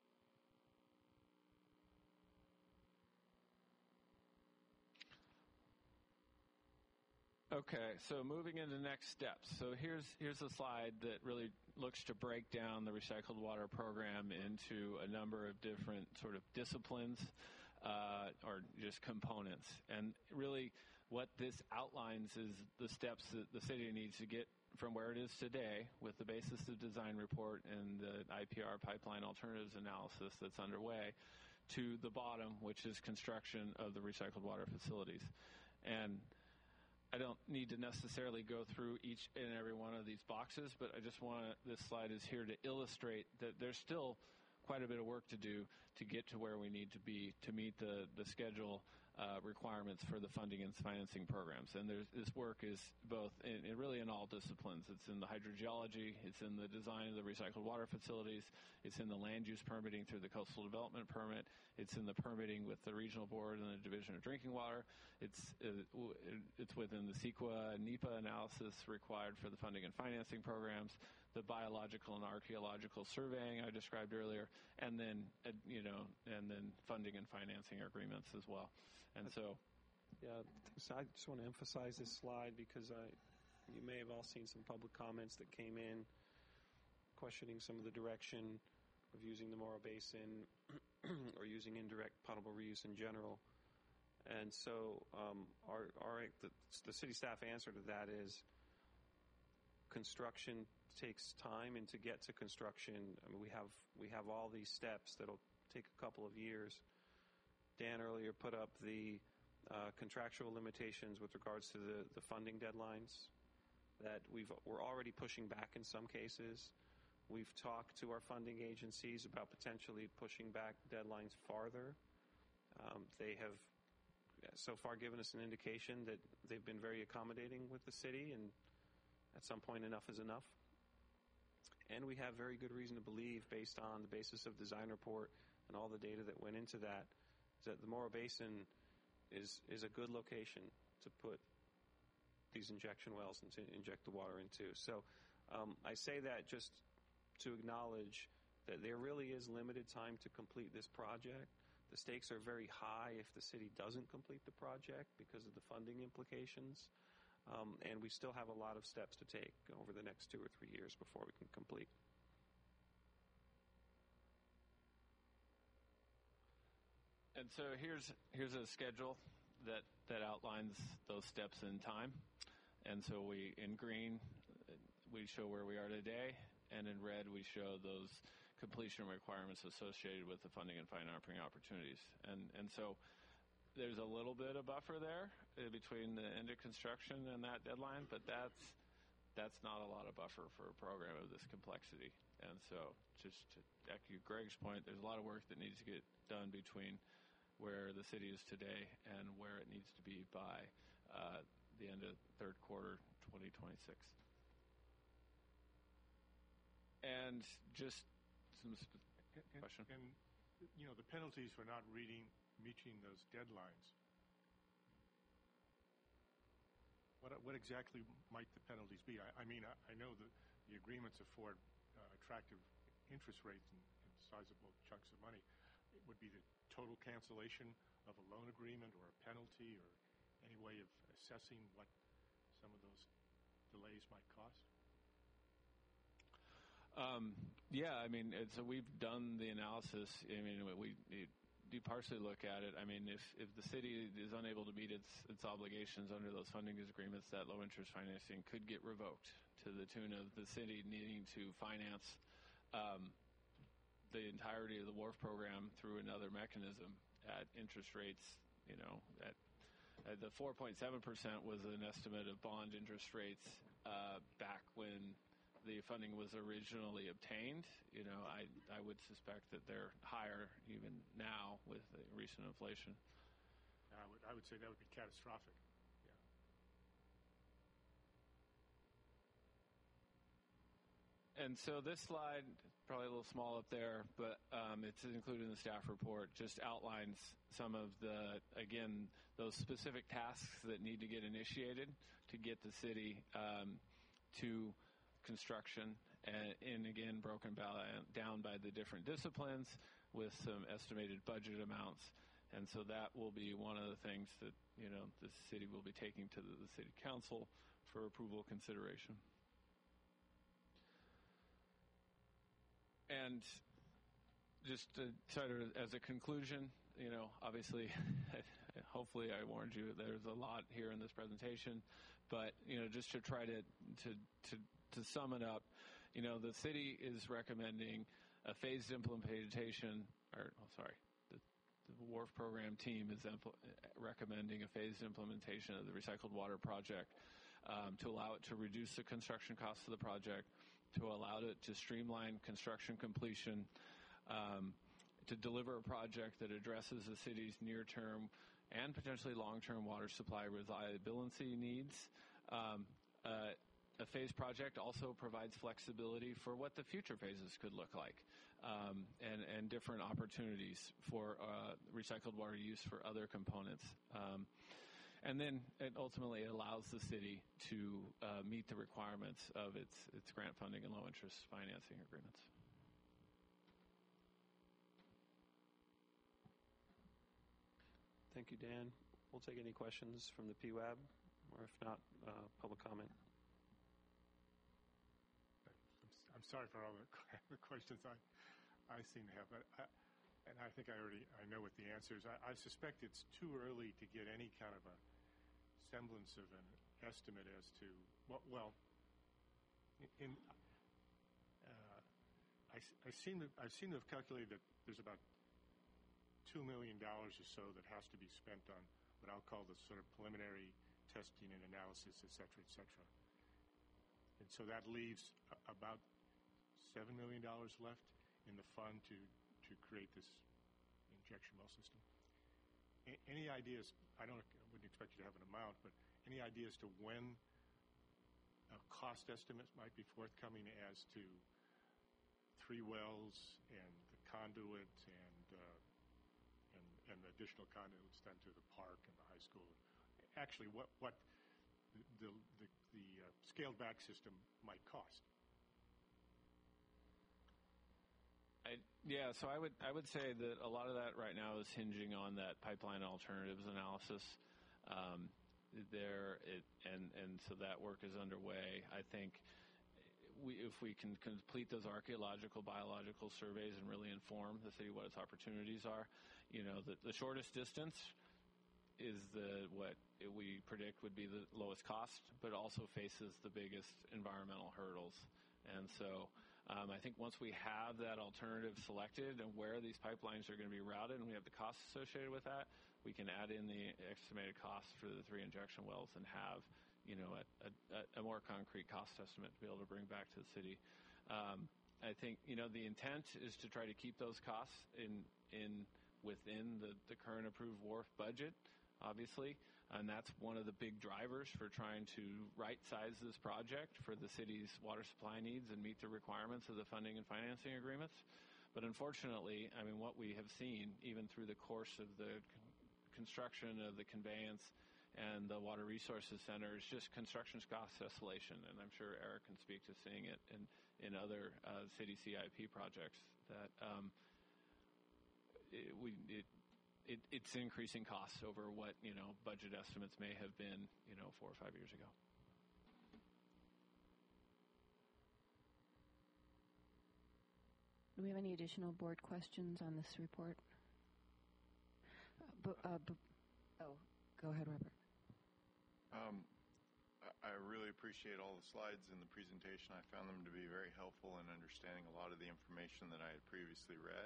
Okay, so moving into next steps. So here's a slide that really looks to break down the recycled water program into a number of different sort of disciplines or just components. And really what this outlines is the steps that the city needs to get from where it is today with the basis of design report and the IPR pipeline alternatives analysis that's underway to the bottom, which is construction of the recycled water facilities. And I don't need to necessarily go through each and every one of these boxes, but I just this slide is here to illustrate that there's still quite a bit of work to do to get to where we need to be to meet the schedule requirements for the funding and financing programs. And this work is both really in all disciplines. It's in the hydrogeology, it's in the design of the recycled water facilities, it's in the land use permitting through the coastal development permit, it's in the permitting with the regional board and the Division of Drinking Water, it's within the CEQA and NEPA analysis required for the funding and financing programs, the biological and archaeological surveying I described earlier, and then funding and financing agreements as well. And so, yeah, so I just want to emphasize this slide because you may have all seen some public comments that came in questioning some of the direction of using the Morrow Basin or using indirect potable reuse in general. And so the city staff answer to that is construction takes time, and to get to construction, I mean, we have all these steps that'll take a couple of years. Dan earlier put up the contractual limitations with regards to the funding deadlines that we're already pushing back in some cases. We've talked to our funding agencies about potentially pushing back deadlines farther. They have so far given us an indication that they've been very accommodating with the city, and at some point enough is enough. And we have very good reason to believe, based on the basis of design report and all the data that went into that the Morrow Basin is a good location to put these injection wells and to inject the water into. So I say that just to acknowledge that there really is limited time to complete this project. The stakes are very high if the city doesn't complete the project because of the funding implications. And we still have a lot of steps to take over the next 2 or 3 years before we can complete. And so here's a schedule that outlines those steps in time. And so in green, we show where we are today, and in red, we show those completion requirements associated with the funding and financing opportunities. And so there's a little bit of buffer there between the end of construction and that deadline, but that's not a lot of buffer for a program of this complexity. And so just to echo Greg's point, there's a lot of work that needs to get done between where the city is today and where it needs to be by the end of third quarter 2026. And just some question. And the penalties for not meeting those deadlines. What exactly might the penalties be? I mean, I know that the agreements afford attractive interest rates and sizable chunks of money. It would be the total cancellation of a loan agreement or a penalty or any way of assessing what some of those delays might cost? Yeah, I mean, so we've done the analysis. I mean, we do partially look at it. I mean, if the city is unable to meet its obligations under those funding agreements, that low interest financing could get revoked to the tune of the city needing to finance the entirety of the WARF program through another mechanism at interest rates, at the 4.7% was an estimate of bond interest rates back when the funding was originally obtained. I would suspect that they're higher even now with the recent inflation. I would say that would be catastrophic. Yeah. And so this slide, probably a little small up there, but it's included in the staff report, just outlines some of those specific tasks that need to get initiated to get the city to construction, and again, broken down by the different disciplines with some estimated budget amounts. And so that will be one of the things that, the city will be taking to the city council for approval consideration. And just sort of as a conclusion, obviously, hopefully I warned you there's a lot here in this presentation, but, just to try to sum it up, the city is recommending a phased implementation, the WARF program team is recommending a phased implementation of the recycled water project to allow it to reduce the construction costs of the project, to allow it to streamline construction completion, to deliver a project that addresses the city's near-term and potentially long-term water supply reliability needs. A phased project also provides flexibility for what the future phases could look like, and different opportunities for recycled water use for other components. And then it ultimately allows the city to meet the requirements of its grant funding and low interest financing agreements. Thank you, Dan. We'll take any questions from the PWAB, or if not, public comment. I'm sorry for all the questions I seem to have, but I think I know what the answer is. I suspect it's too early to get any kind of a semblance of an estimate as to I seem to have calculated that there's about $2 million or so that has to be spent on what I'll call the sort of preliminary testing and analysis, et cetera, et cetera. And so that leaves about $7 million left in the fund to create this injection well system. Any ideas? I wouldn't expect you to have an amount, but any ideas to when cost estimates might be forthcoming as to 3 wells and the conduit and the additional conduits done to the park and the high school? Actually, what the scaled back system might cost? So I would say that a lot of that right now is hinging on that pipeline alternatives analysis. And so that work is underway. I think if we can complete those archaeological, biological surveys and really inform the city what its opportunities are, the shortest distance is what we predict would be the lowest cost, but also faces the biggest environmental hurdles. And so I think once we have that alternative selected and where these pipelines are going to be routed and we have the costs associated with that, we can add in the estimated costs for the 3 injection wells and have a more concrete cost estimate to be able to bring back to the city. I think the intent is to try to keep those costs within the current approved WARF budget, obviously, and that's one of the big drivers for trying to right-size this project for the city's water supply needs and meet the requirements of the funding and financing agreements. But unfortunately, I mean, what we have seen, even through the course of the construction of the conveyance and the Water Resources Center, is just construction cost escalation, and I'm sure Eric can speak to seeing it in other city CIP projects, that it's increasing costs over what, budget estimates may have been, 4 or 5 years ago. Do we have any additional board questions on this report? Go ahead, Robert. I really appreciate all the slides in the presentation. I found them to be very helpful in understanding a lot of the information that I had previously read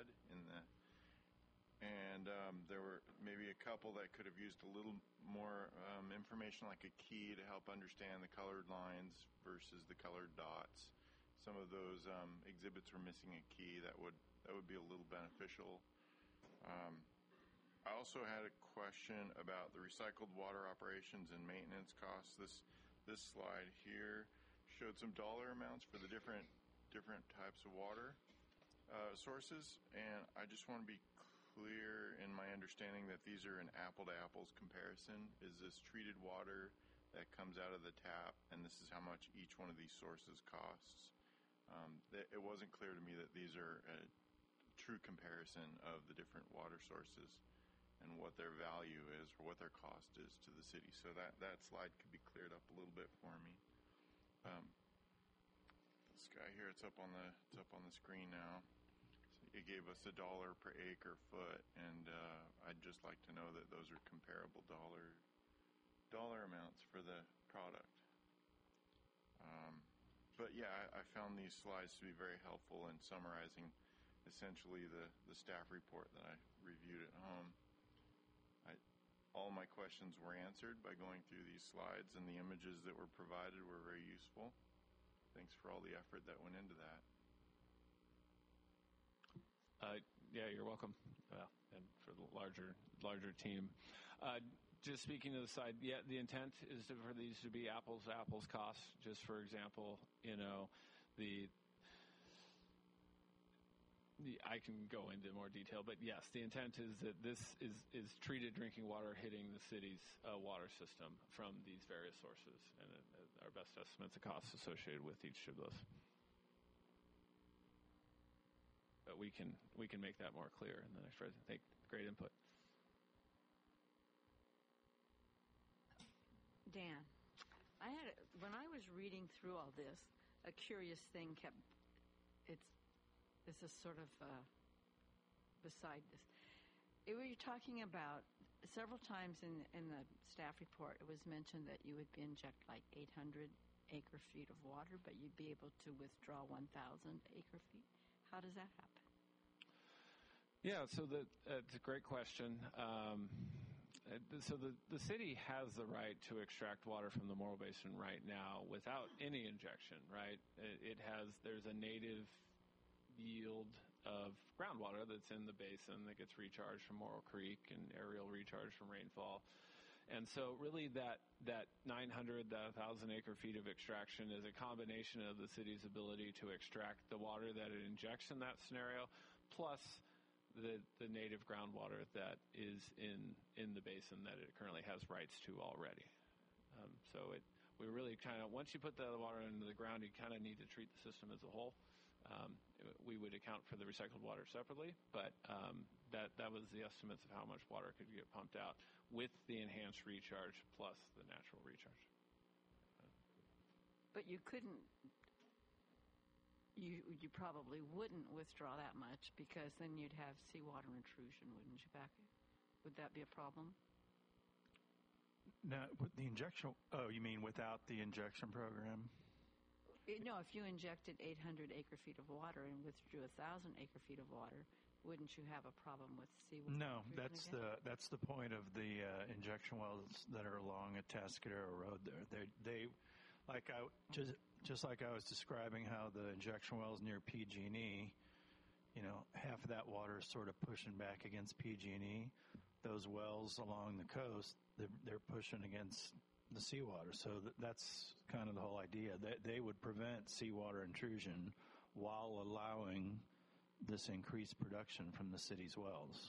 and there were maybe a couple that could have used a little more information, like a key to help understand the colored lines versus the colored dots. Some of those exhibits were missing a key that would be a little beneficial. I also had a question about the recycled water operations and maintenance costs. This slide here showed some dollar amounts for the different types of water sources, and I just want to be clear in my understanding that these are an apple-to-apples comparison. Is this treated water that comes out of the tap, and this is how much each one of these sources costs? It wasn't clear to me that these are a true comparison of the different water sources and what their value is or what their cost is to the city. So that slide could be cleared up a little bit for me. This guy here, it's up on the screen now. So it gave us $1 per acre foot, and I'd just like to know that those are comparable dollar amounts for the product. But yeah, I found these slides to be very helpful in summarizing essentially the staff report that I reviewed at home. All my questions were answered by going through these slides, and the images that were provided were very useful. Thanks for all the effort that went into that. Yeah, you're welcome. And for the larger team. Just speaking to the side, yeah, the intent is for these to be apples to apples costs. Just for example, I can go into more detail, but yes, the intent is that this is treated drinking water hitting the city's water system from these various sources, and our best estimates of costs associated with each of those. But we can make that more clear in the next presentation. Great input. Dan, when I was reading through all this, a curious thing this is sort of beside this. You're talking about several times in the staff report, it was mentioned that you would inject like 800 acre feet of water, but you'd be able to withdraw 1,000 acre feet. How does that happen? Yeah, so that's a great question. So the city has the right to extract water from the Morro Basin right now without any injection, right? There's a native yield of groundwater that's in the basin that gets recharged from Morro Creek and aerial recharge from rainfall. And so really that 900, 1,000 acre feet of extraction is a combination of the city's ability to extract the water that it injects in that scenario, plus the native groundwater that is in the basin that it currently has rights to already. We really once you put the water into the ground, you kind of need to treat the system as a whole. We would account for the recycled water separately, but that was the estimates of how much water could get pumped out with the enhanced recharge plus the natural recharge. But you couldn't. You probably wouldn't withdraw that much because then you'd have seawater intrusion, wouldn't you, Becky? Would that be a problem? No, with the injection. Oh, you mean without the injection program? No, if you injected 800 acre feet of water and withdrew 1,000 acre feet of water, wouldn't you have a problem with seawater? No, that's the point of the injection wells that are along Atascadero Road. They just like I was describing how the injection wells near PG&E, half of that water is sort of pushing back against PG&E. Those wells along the coast, they're pushing against the seawater. So that's kind of the whole idea. They would prevent seawater intrusion while allowing this increased production from the city's wells.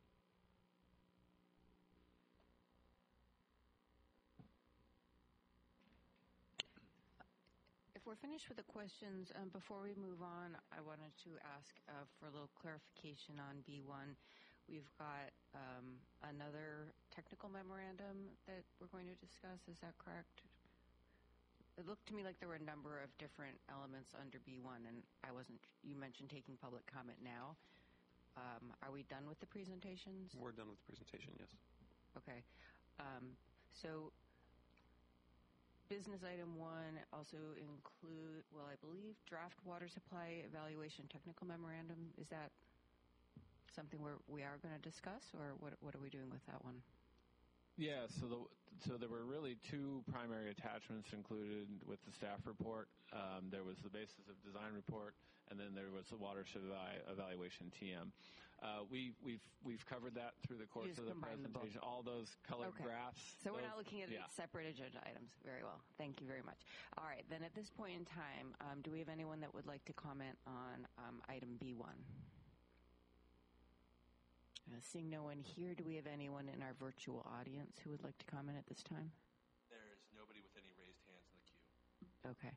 If we're finished with the questions, before we move on, I wanted to ask for a little clarification on B1. we've got another technical memorandum that we're going to discuss. Is that correct? It looked to me like there were a number of different elements under B1, and you mentioned taking public comment now. Are we done with the presentations? We're done with the presentation, yes. Okay. So business item 1 also include, I believe, draft water supply evaluation technical memorandum. Is that something we are going to discuss, or what are we doing with that one? Yeah, so there were really two primary attachments included with the staff report. There was the basis of design report, and then there was the watershed evaluation TM. We've covered that through the course of the presentation. All those colored graphs. So we're not looking at separate agenda items. Very well. Thank you very much. All right. Then at this point in time, do we have anyone that would like to comment on item B1? Seeing no one here, do we have anyone in our virtual audience who would like to comment at this time? There is nobody with any raised hands in the queue. Okay.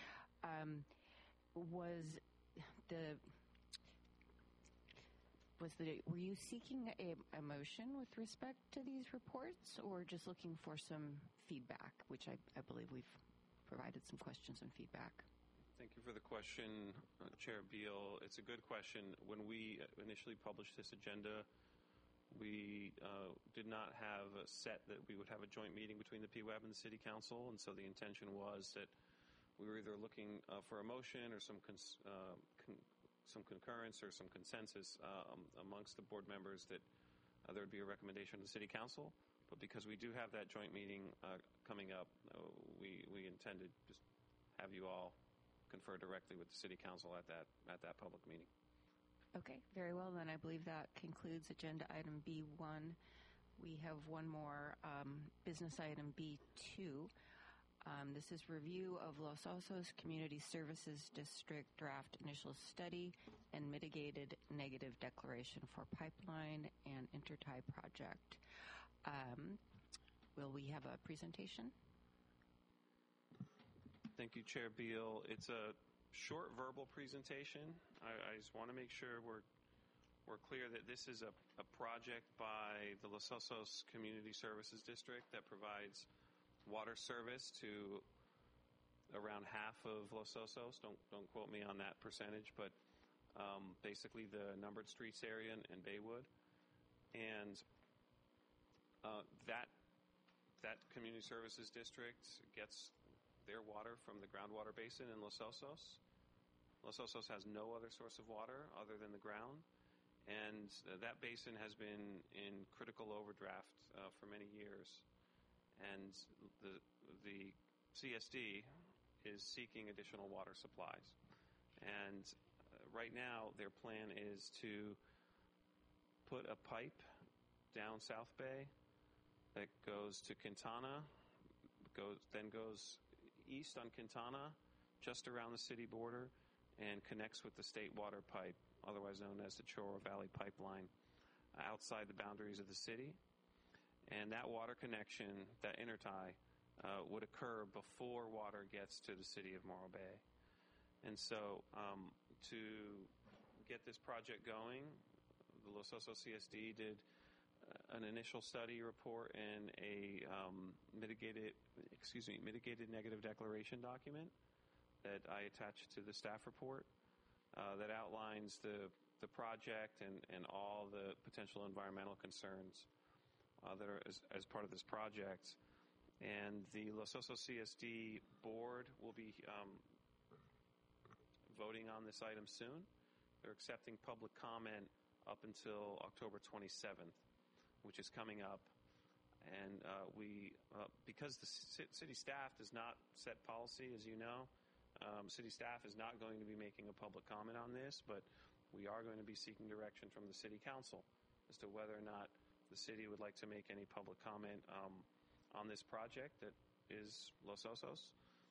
Were you seeking a motion with respect to these reports, or just looking for some feedback, which I believe we've provided some questions and feedback? Thank you for the question, Chair Beal. It's a good question. When we initially published this agenda, we did not have a set that we would have a joint meeting between the PWAB and the City Council, and so the intention was that we were either looking for a motion or some concurrence or some consensus amongst the board members that there would be a recommendation to the City Council. But because we do have that joint meeting coming up, we intended just have you all confer directly with the City Council at that public meeting. Okay, very well. Then I believe that concludes agenda item B1. We have one more business item B2. This is review of Los Osos Community Services District draft initial study and mitigated negative declaration for pipeline and intertie project. Will we have a presentation? Thank you, Chair Beal. It's a short verbal presentation. I just want to make sure we're clear that this is a project by the Los Osos Community Services District that provides water service to around half of Los Osos. Don't quote me on that percentage, but basically the Numbered Streets area and Baywood. And that community services district gets their water from the groundwater basin in Los Osos. Los Osos has no other source of water other than the ground, and that basin has been in critical overdraft for many years. And the CSD is seeking additional water supplies. And right now, their plan is to put a pipe down South Bay that goes to Quintana, then goes east on Quintana, just around the city border, and connects with the state water pipe, otherwise known as the Chorro Valley Pipeline, outside the boundaries of the city. And that water connection, that intertie, would occur before water gets to the city of Morro Bay. And so to get this project going, the Los Osos CSD did an initial study report and a mitigated negative declaration document that I attached to the staff report that outlines the project and all the potential environmental concerns that are as part of this project. And the Los Osos CSD board will be voting on this item soon. They're accepting public comment up until October 27th, which is coming up. And because the city staff does not set policy, as you know, city staff is not going to be making a public comment on this, but we are going to be seeking direction from the City Council as to whether or not the city would like to make any public comment on this project that is Los Osos,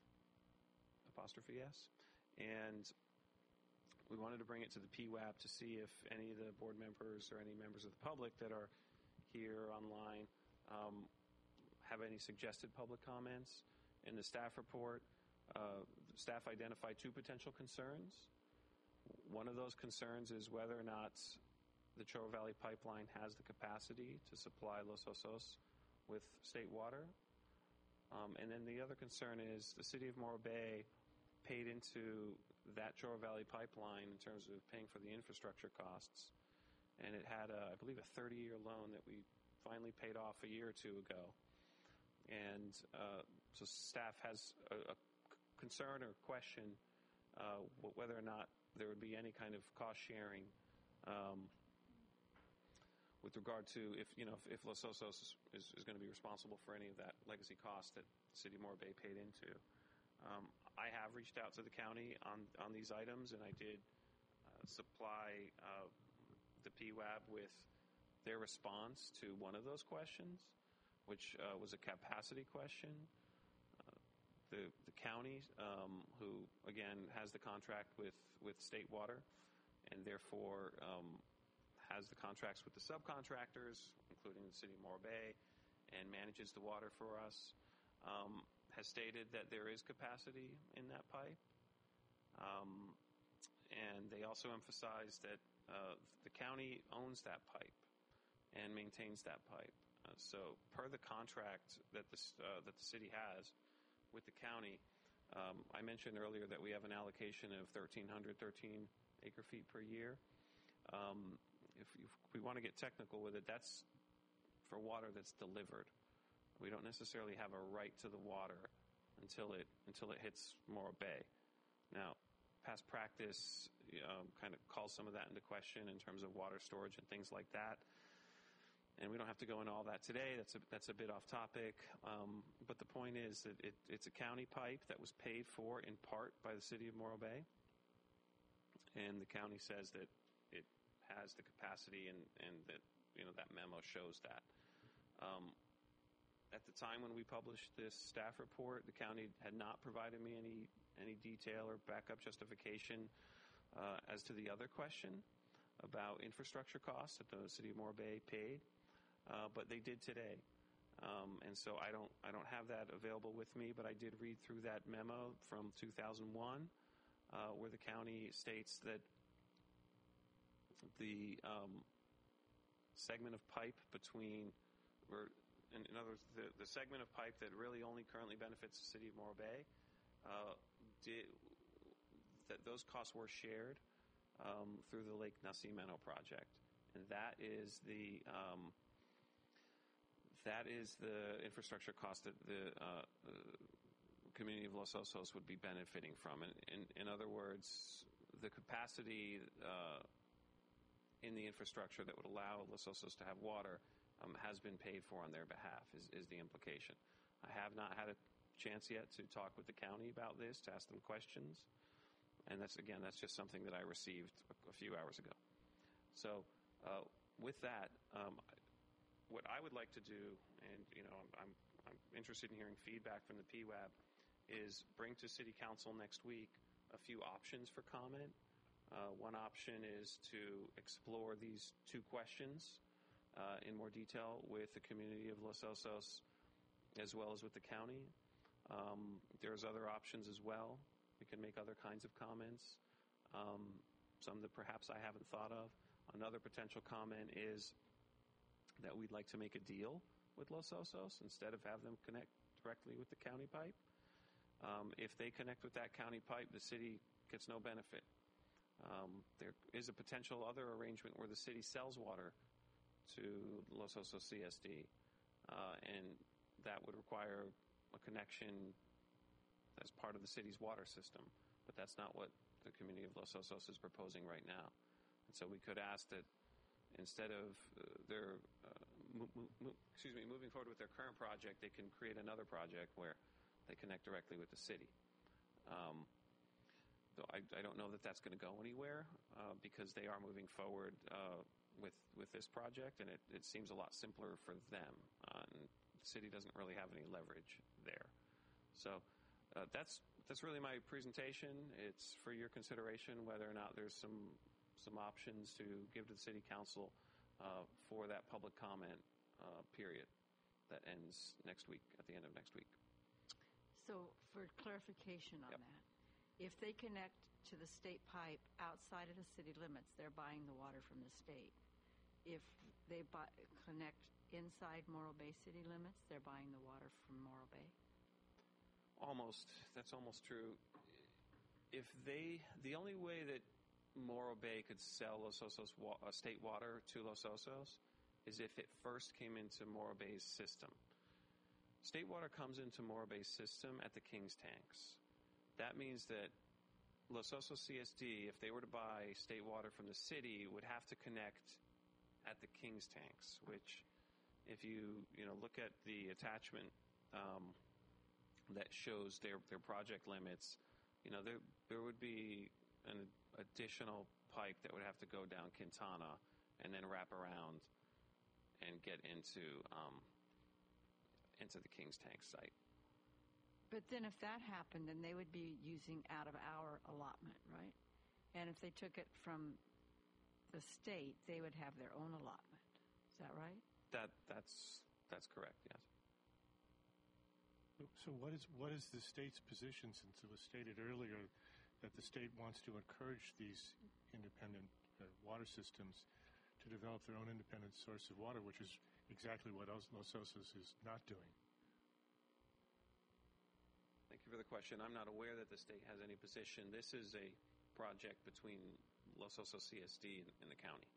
''S. And we wanted to bring it to the PWAB to see if any of the board members or any members of the public that are here online have any suggested public comments. In the staff report, staff identified two potential concerns. One of those concerns is whether or not the Chorro Valley Pipeline has the capacity to supply Los Osos with state water. And then the other concern is the city of Morro Bay paid into that Chorro Valley Pipeline in terms of paying for the infrastructure costs. And it had, I believe, a 30-year loan that we finally paid off a year or two ago. And so staff has a concern or question whether or not there would be any kind of cost sharing with regard to if Los Osos is going to be responsible for any of that legacy cost that the city of Morro Bay paid into. I have reached out to the county on these items, and I did supply the PWAB with their response to one of those questions, which was a capacity question. The county, who again has the contract with state water, and therefore has the contracts with the subcontractors, including the city of Morro Bay, and manages the water for us, has stated that there is capacity in that pipe. And they also emphasize that the county owns that pipe and maintains that pipe. So per the contract that the city has with the county, I mentioned earlier that we have an allocation of 13 acre feet per year. If we want to get technical with it, that's for water that's delivered. We don't necessarily have a right to the water until it hits Morro Bay. Now, past practice kind of calls some of that into question in terms of water storage and things like that. And we don't have to go into all that today. That's a bit off topic. But the point is that it's a county pipe that was paid for in part by the city of Morro Bay. And the county says that it has the capacity and that, that memo shows that. At the time when we published this staff report, the county had not provided me any detail or backup justification as to the other question about infrastructure costs that the city of Morro Bay paid. But they did today. And so I don't have that available with me, but I did read through that memo from 2001, where the county states that the segment of pipe in other words, the segment of pipe that really only currently benefits the city of Morro Bay, that those costs were shared through the Lake Nacimiento project, and that is the infrastructure cost that the community of Los Osos would be benefiting from. And in other words, the capacity in the infrastructure that would allow Los Osos to have water has been paid for on their behalf, is the implication. I have not had a chance yet to talk with the county about this, to ask them questions. And that's just something that I received a few hours ago. So with that, what I would like to do, and I'm interested in hearing feedback from the PWAB, is bring to City Council next week a few options for comment. One option is to explore these two questions in more detail with the community of Los Osos as well as with the county. There's other options as well. We can make other kinds of comments, some that perhaps I haven't thought of. Another potential comment is that we'd like to make a deal with Los Osos instead of have them connect directly with the county pipe. If they connect with that county pipe, the city gets no benefit. There is a potential other arrangement where the city sells water to Los Osos CSD, and that would require a connection as part of the city's water system. But that's not what the community of Los Osos is proposing right now. And so we could ask that instead of their moving forward with their current project, they can create another project where they connect directly with the city. Though I don't know that that's going to go anywhere because they are moving forward with this project, and it seems a lot simpler for them. And the city doesn't really have any leverage there. So that's really my presentation. It's for your consideration whether or not there's some options to give to the City Council for that public comment period that ends next week, at the end of next week. So for clarification on Yep. that, if they connect to the state pipe outside of the city limits, they're buying the water from the state. if they connect inside Morro Bay city limits, they're buying the water from Morro Bay? Almost. That's almost true. The only way that Morro Bay could sell Los Osos state water to Los Osos is if it first came into Morro Bay's system. State water comes into Morro Bay's system at the King's tanks. That means that Los Osos CSD, if they were to buy state water from the city, would have to connect at the King's tanks, which, if you look at the attachment that shows their project limits, there would be an additional pipe that would have to go down Quintana and then wrap around and get into the King's Tank site. But then if that happened, then they would be using out of our allotment, right? And if they took it from the state, they would have their own allotment. Is that right? That's correct, yes. So what is the state's position, since it was stated earlier that the state wants to encourage these independent water systems to develop their own independent source of water, which is exactly what Los Osos is not doing? Thank you for the question. I'm not aware that the state has any position. This is a project between Los Osos CSD and the county.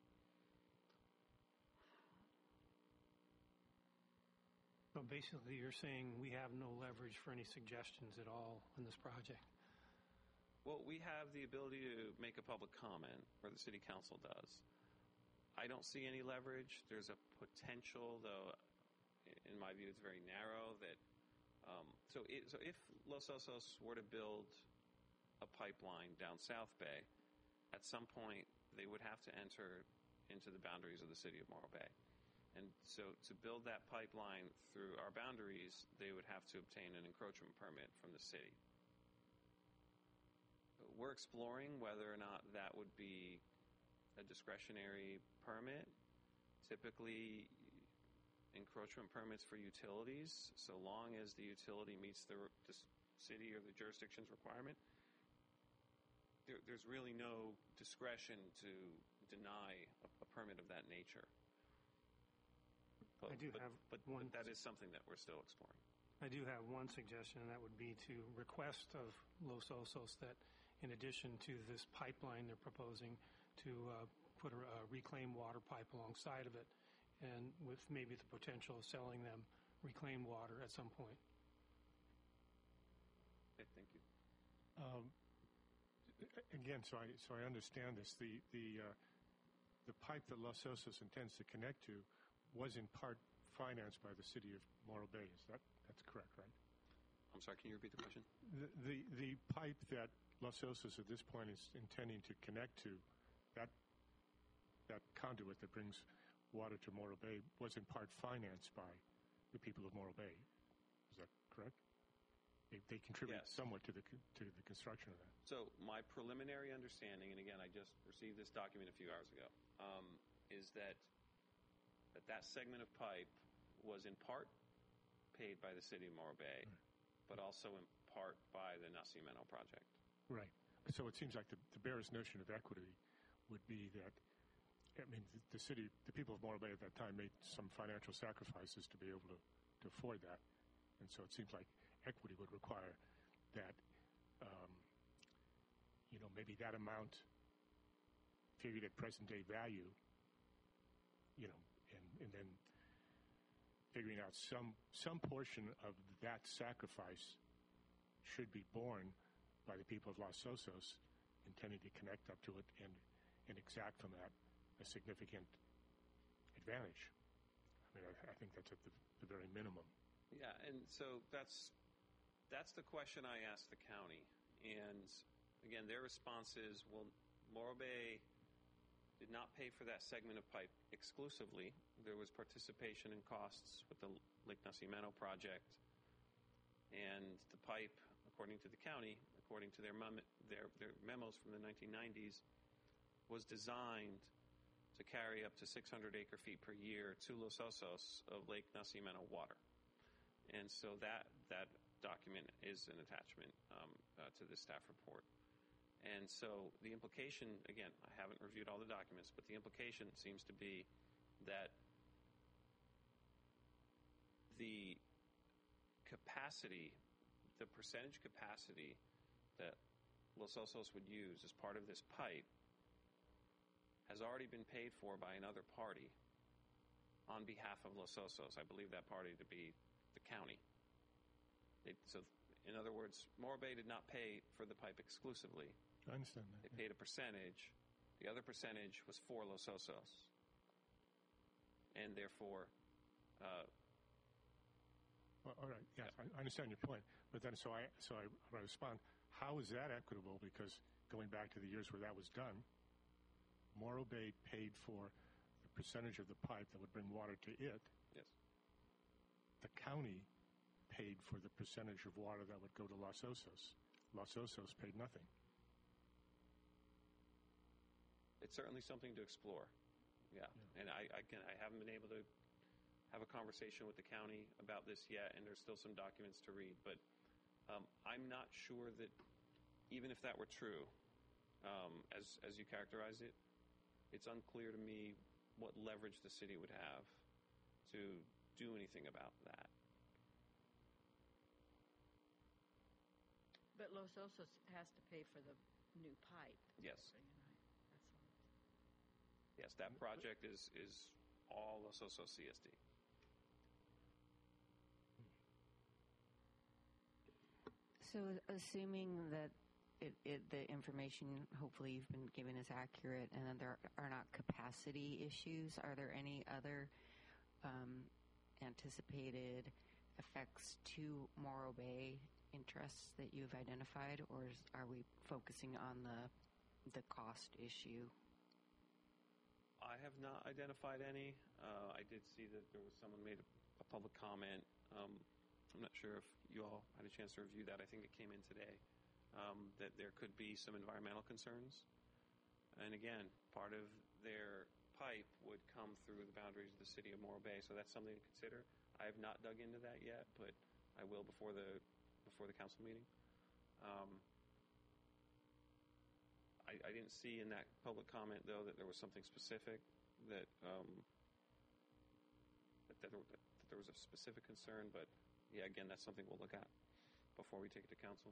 So basically, you're saying we have no leverage for any suggestions at all in this project? Well, we have the ability to make a public comment, or the city council does. I don't see any leverage. There's a potential, though, in my view, it's very narrow, that so if Los Osos were to build a pipeline down South Bay, at some point they would have to enter into the boundaries of the city of Morro Bay. And so to build that pipeline through our boundaries, they would have to obtain an encroachment permit from the city. We're exploring whether or not that would be a discretionary permit. Typically, encroachment permits for utilities, so long as the utility meets the city or the jurisdiction's requirement, there's really no discretion to deny a permit of that nature. But that is something that we're still exploring. I do have one suggestion, and that would be to request of Los Osos that, in addition to this pipeline they're proposing, to put a reclaimed water pipe alongside of it, and with maybe the potential of selling them reclaimed water at some point. Okay, thank you. Again, so I understand this. The pipe that Los Osos intends to connect to was in part financed by the city of Morro Bay. That's correct, right? I'm sorry, can you repeat the question? The pipe that Los Osos at this point is intending to connect to, that conduit that brings water to Morro Bay was in part financed by the people of Morro Bay. Is that correct? They contribute somewhat to the construction of that. So my preliminary understanding, and again, I just received this document a few hours ago, is that segment of pipe was in part paid by the city of Morro Bay, but also in part by the Nacimiento project. Right. So it seems like the barest notion of equity would be that, I mean, the city, the people of Morro Bay at that time made some financial sacrifices to be able to afford that. And so it seems like equity would require that, maybe that amount figured at present day value, and then figuring out some portion of that sacrifice should be borne by the people of Los Osos, intending to connect up to it and exact from that a significant advantage. I mean, I think that's at the very minimum. Yeah, and so that's the question I asked the county. And again, their response is, well, Morro Bay did not pay for that segment of pipe exclusively. There was participation in costs with the Lake Nacimiento project. And the pipe, according to the county, according to their memos from the 1990s, was designed to carry up to 600 acre-feet per year to Los Osos of Lake Nacimiento water. And so that document is an attachment to the staff report. And so the implication, again, I haven't reviewed all the documents, but the implication seems to be that the capacity, the percentage capacity that Los Osos would use as part of this pipe has already been paid for by another party on behalf of Los Osos. I believe that party to be the county. So, in other words, Morro Bay did not pay for the pipe exclusively. I understand that. They paid a percentage. The other percentage was for Los Osos. And therefore... All right. Yes, I understand your point. But then, so I respond. How is that equitable? Because going back to the years where that was done, Morro Bay paid for the percentage of the pipe that would bring water to it. Yes. The county paid for the percentage of water that would go to Los Osos. Los Osos paid nothing. It's certainly something to explore. Yeah. And I haven't been able to have a conversation with the county about this yet, and there's still some documents to read. But I'm not sure that even if that were true, as you characterize it, it's unclear to me what leverage the city would have to do anything about that. But Los Osos has to pay for the new pipe. Yes. That's all. Yes, that project is all Los Osos CSD. So, assuming that the information hopefully you've been given is accurate and that there are not capacity issues, are there any other anticipated effects to Morro Bay interests that you've identified, or are we focusing on the cost issue? I have not identified any. I did see that there was someone made a public comment. I'm not sure if you all had a chance to review that. I think it came in today, that there could be some environmental concerns. And again, part of their pipe would come through the boundaries of the city of Morro Bay, so that's something to consider. I have not dug into that yet, but I will before the council meeting. I didn't see in that public comment, though, that there was something specific that there was a specific concern, but yeah, again, that's something we'll look at before we take it to council.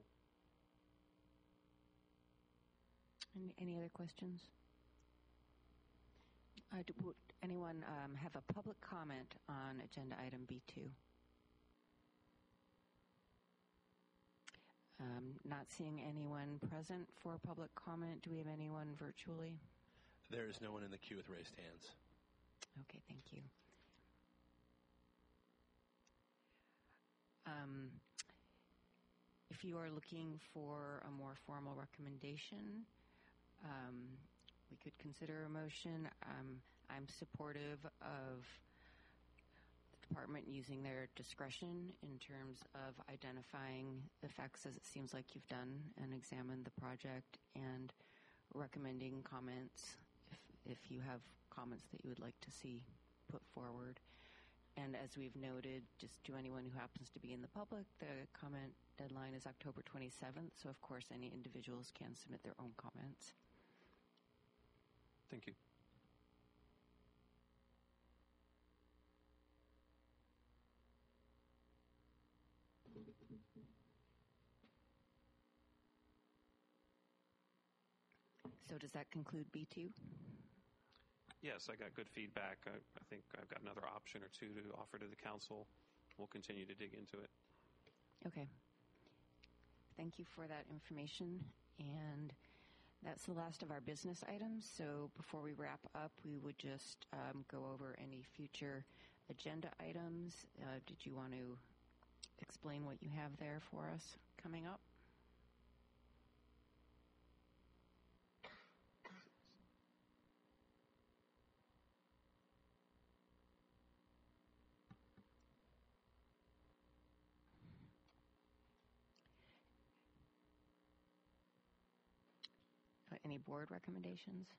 Any other questions? Would anyone have a public comment on agenda item B2? Not seeing anyone present for public comment. Do we have anyone virtually? There is no one in the queue with raised hands. Okay, thank you. If you are looking for a more formal recommendation, we could consider a motion. I'm supportive of the department using their discretion in terms of identifying effects, as it seems like you've done, and examined the project, and recommending comments if you have comments that you would like to see put forward. And as we've noted, just to anyone who happens to be in the public, the comment deadline is October 27th, so of course any individuals can submit their own comments. Thank you. So does that conclude B2? Yes, I got good feedback. I think I've got another option or two to offer to the council. We'll continue to dig into it. Okay. Thank you for that information. And that's the last of our business items. So before we wrap up, we would just go over any future agenda items. Did you want to explain what you have there for us coming up? Any board recommendations?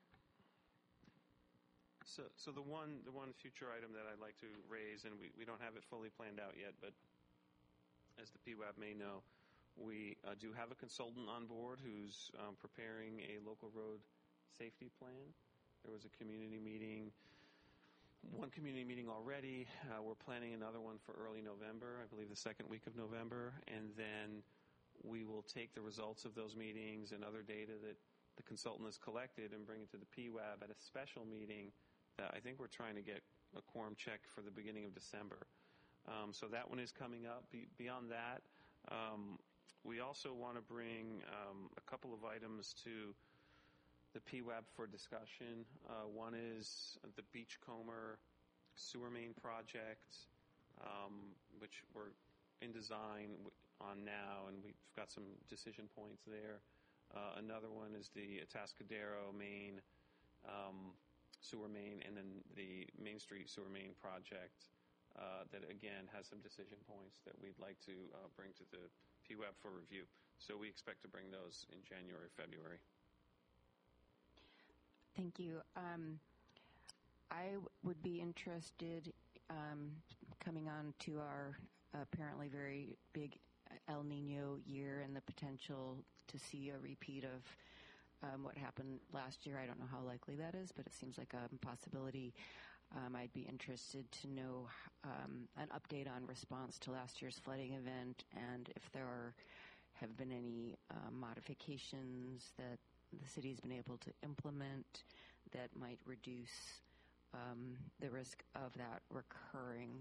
So the one future item that I'd like to raise, and we don't have it fully planned out yet, but as the PWAB may know, we do have a consultant on board who's preparing a local road safety plan. There was a community meeting one community meeting already. We're planning another one for early November, I believe the second week of November, and then we will take the results of those meetings and other data that the consultant has collected and bring it to the PWAB at a special meeting that I think we're trying to get a quorum check for the beginning of December. So that one is coming up. Beyond that, we also want to bring a couple of items to the PWAB for discussion. One is the Beachcomber sewer main project, which we're in design on now, and we've got some decision points there. Another one is the Atascadero main sewer main, and then the Main Street sewer main project that, again, has some decision points that we'd like to bring to the PWAB for review. So we expect to bring those in January, February. Thank you. I would be interested coming on to our apparently very big El Nino year and the potential to see a repeat of what happened last year. I don't know how likely that is, but it seems like a possibility. I'd be interested to know an update on response to last year's flooding event and if there have been any modifications that the city's been able to implement that might reduce the risk of that recurring.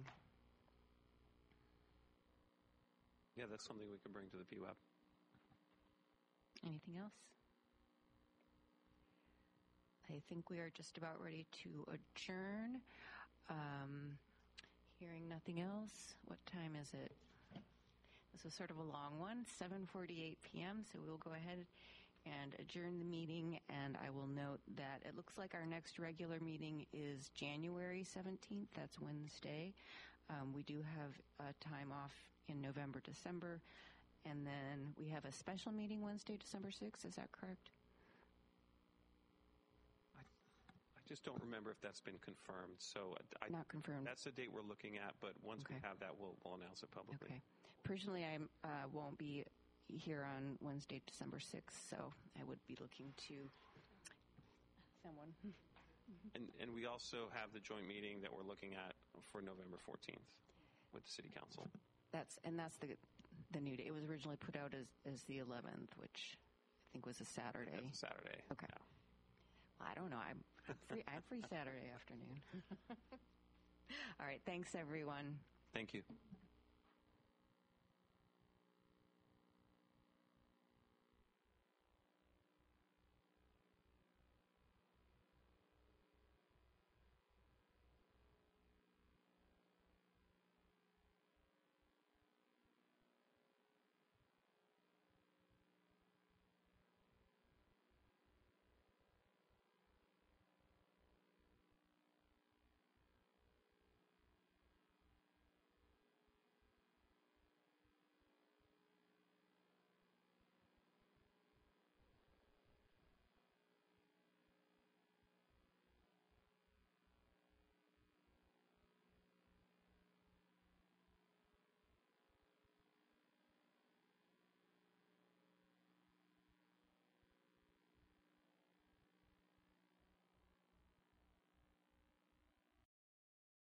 Yeah, that's something we can bring to the PWAB. Anything else? I think we are just about ready to adjourn. Hearing nothing else, what time is it? This was sort of a long one, 7:48 p.m., so we'll go ahead and adjourn the meeting, and I will note that it looks like our next regular meeting is January 17th. That's Wednesday. We do have time off in November, December, and then we have a special meeting Wednesday, December 6th. Is that correct? I just don't remember if that's been confirmed. So Not confirmed. That's the date we're looking at, but once we have that, we'll announce it publicly. Okay. Personally, I won't be here on Wednesday, December 6th, so I would be looking to someone. And we also have the joint meeting that we're looking at for November 14th with the City Council. That's the new date. It was originally put out as the 11th, which I think was a Saturday. That's a Saturday. Okay. Yeah. Well, I don't know. I'm free Saturday afternoon. All right. Thanks, everyone. Thank you.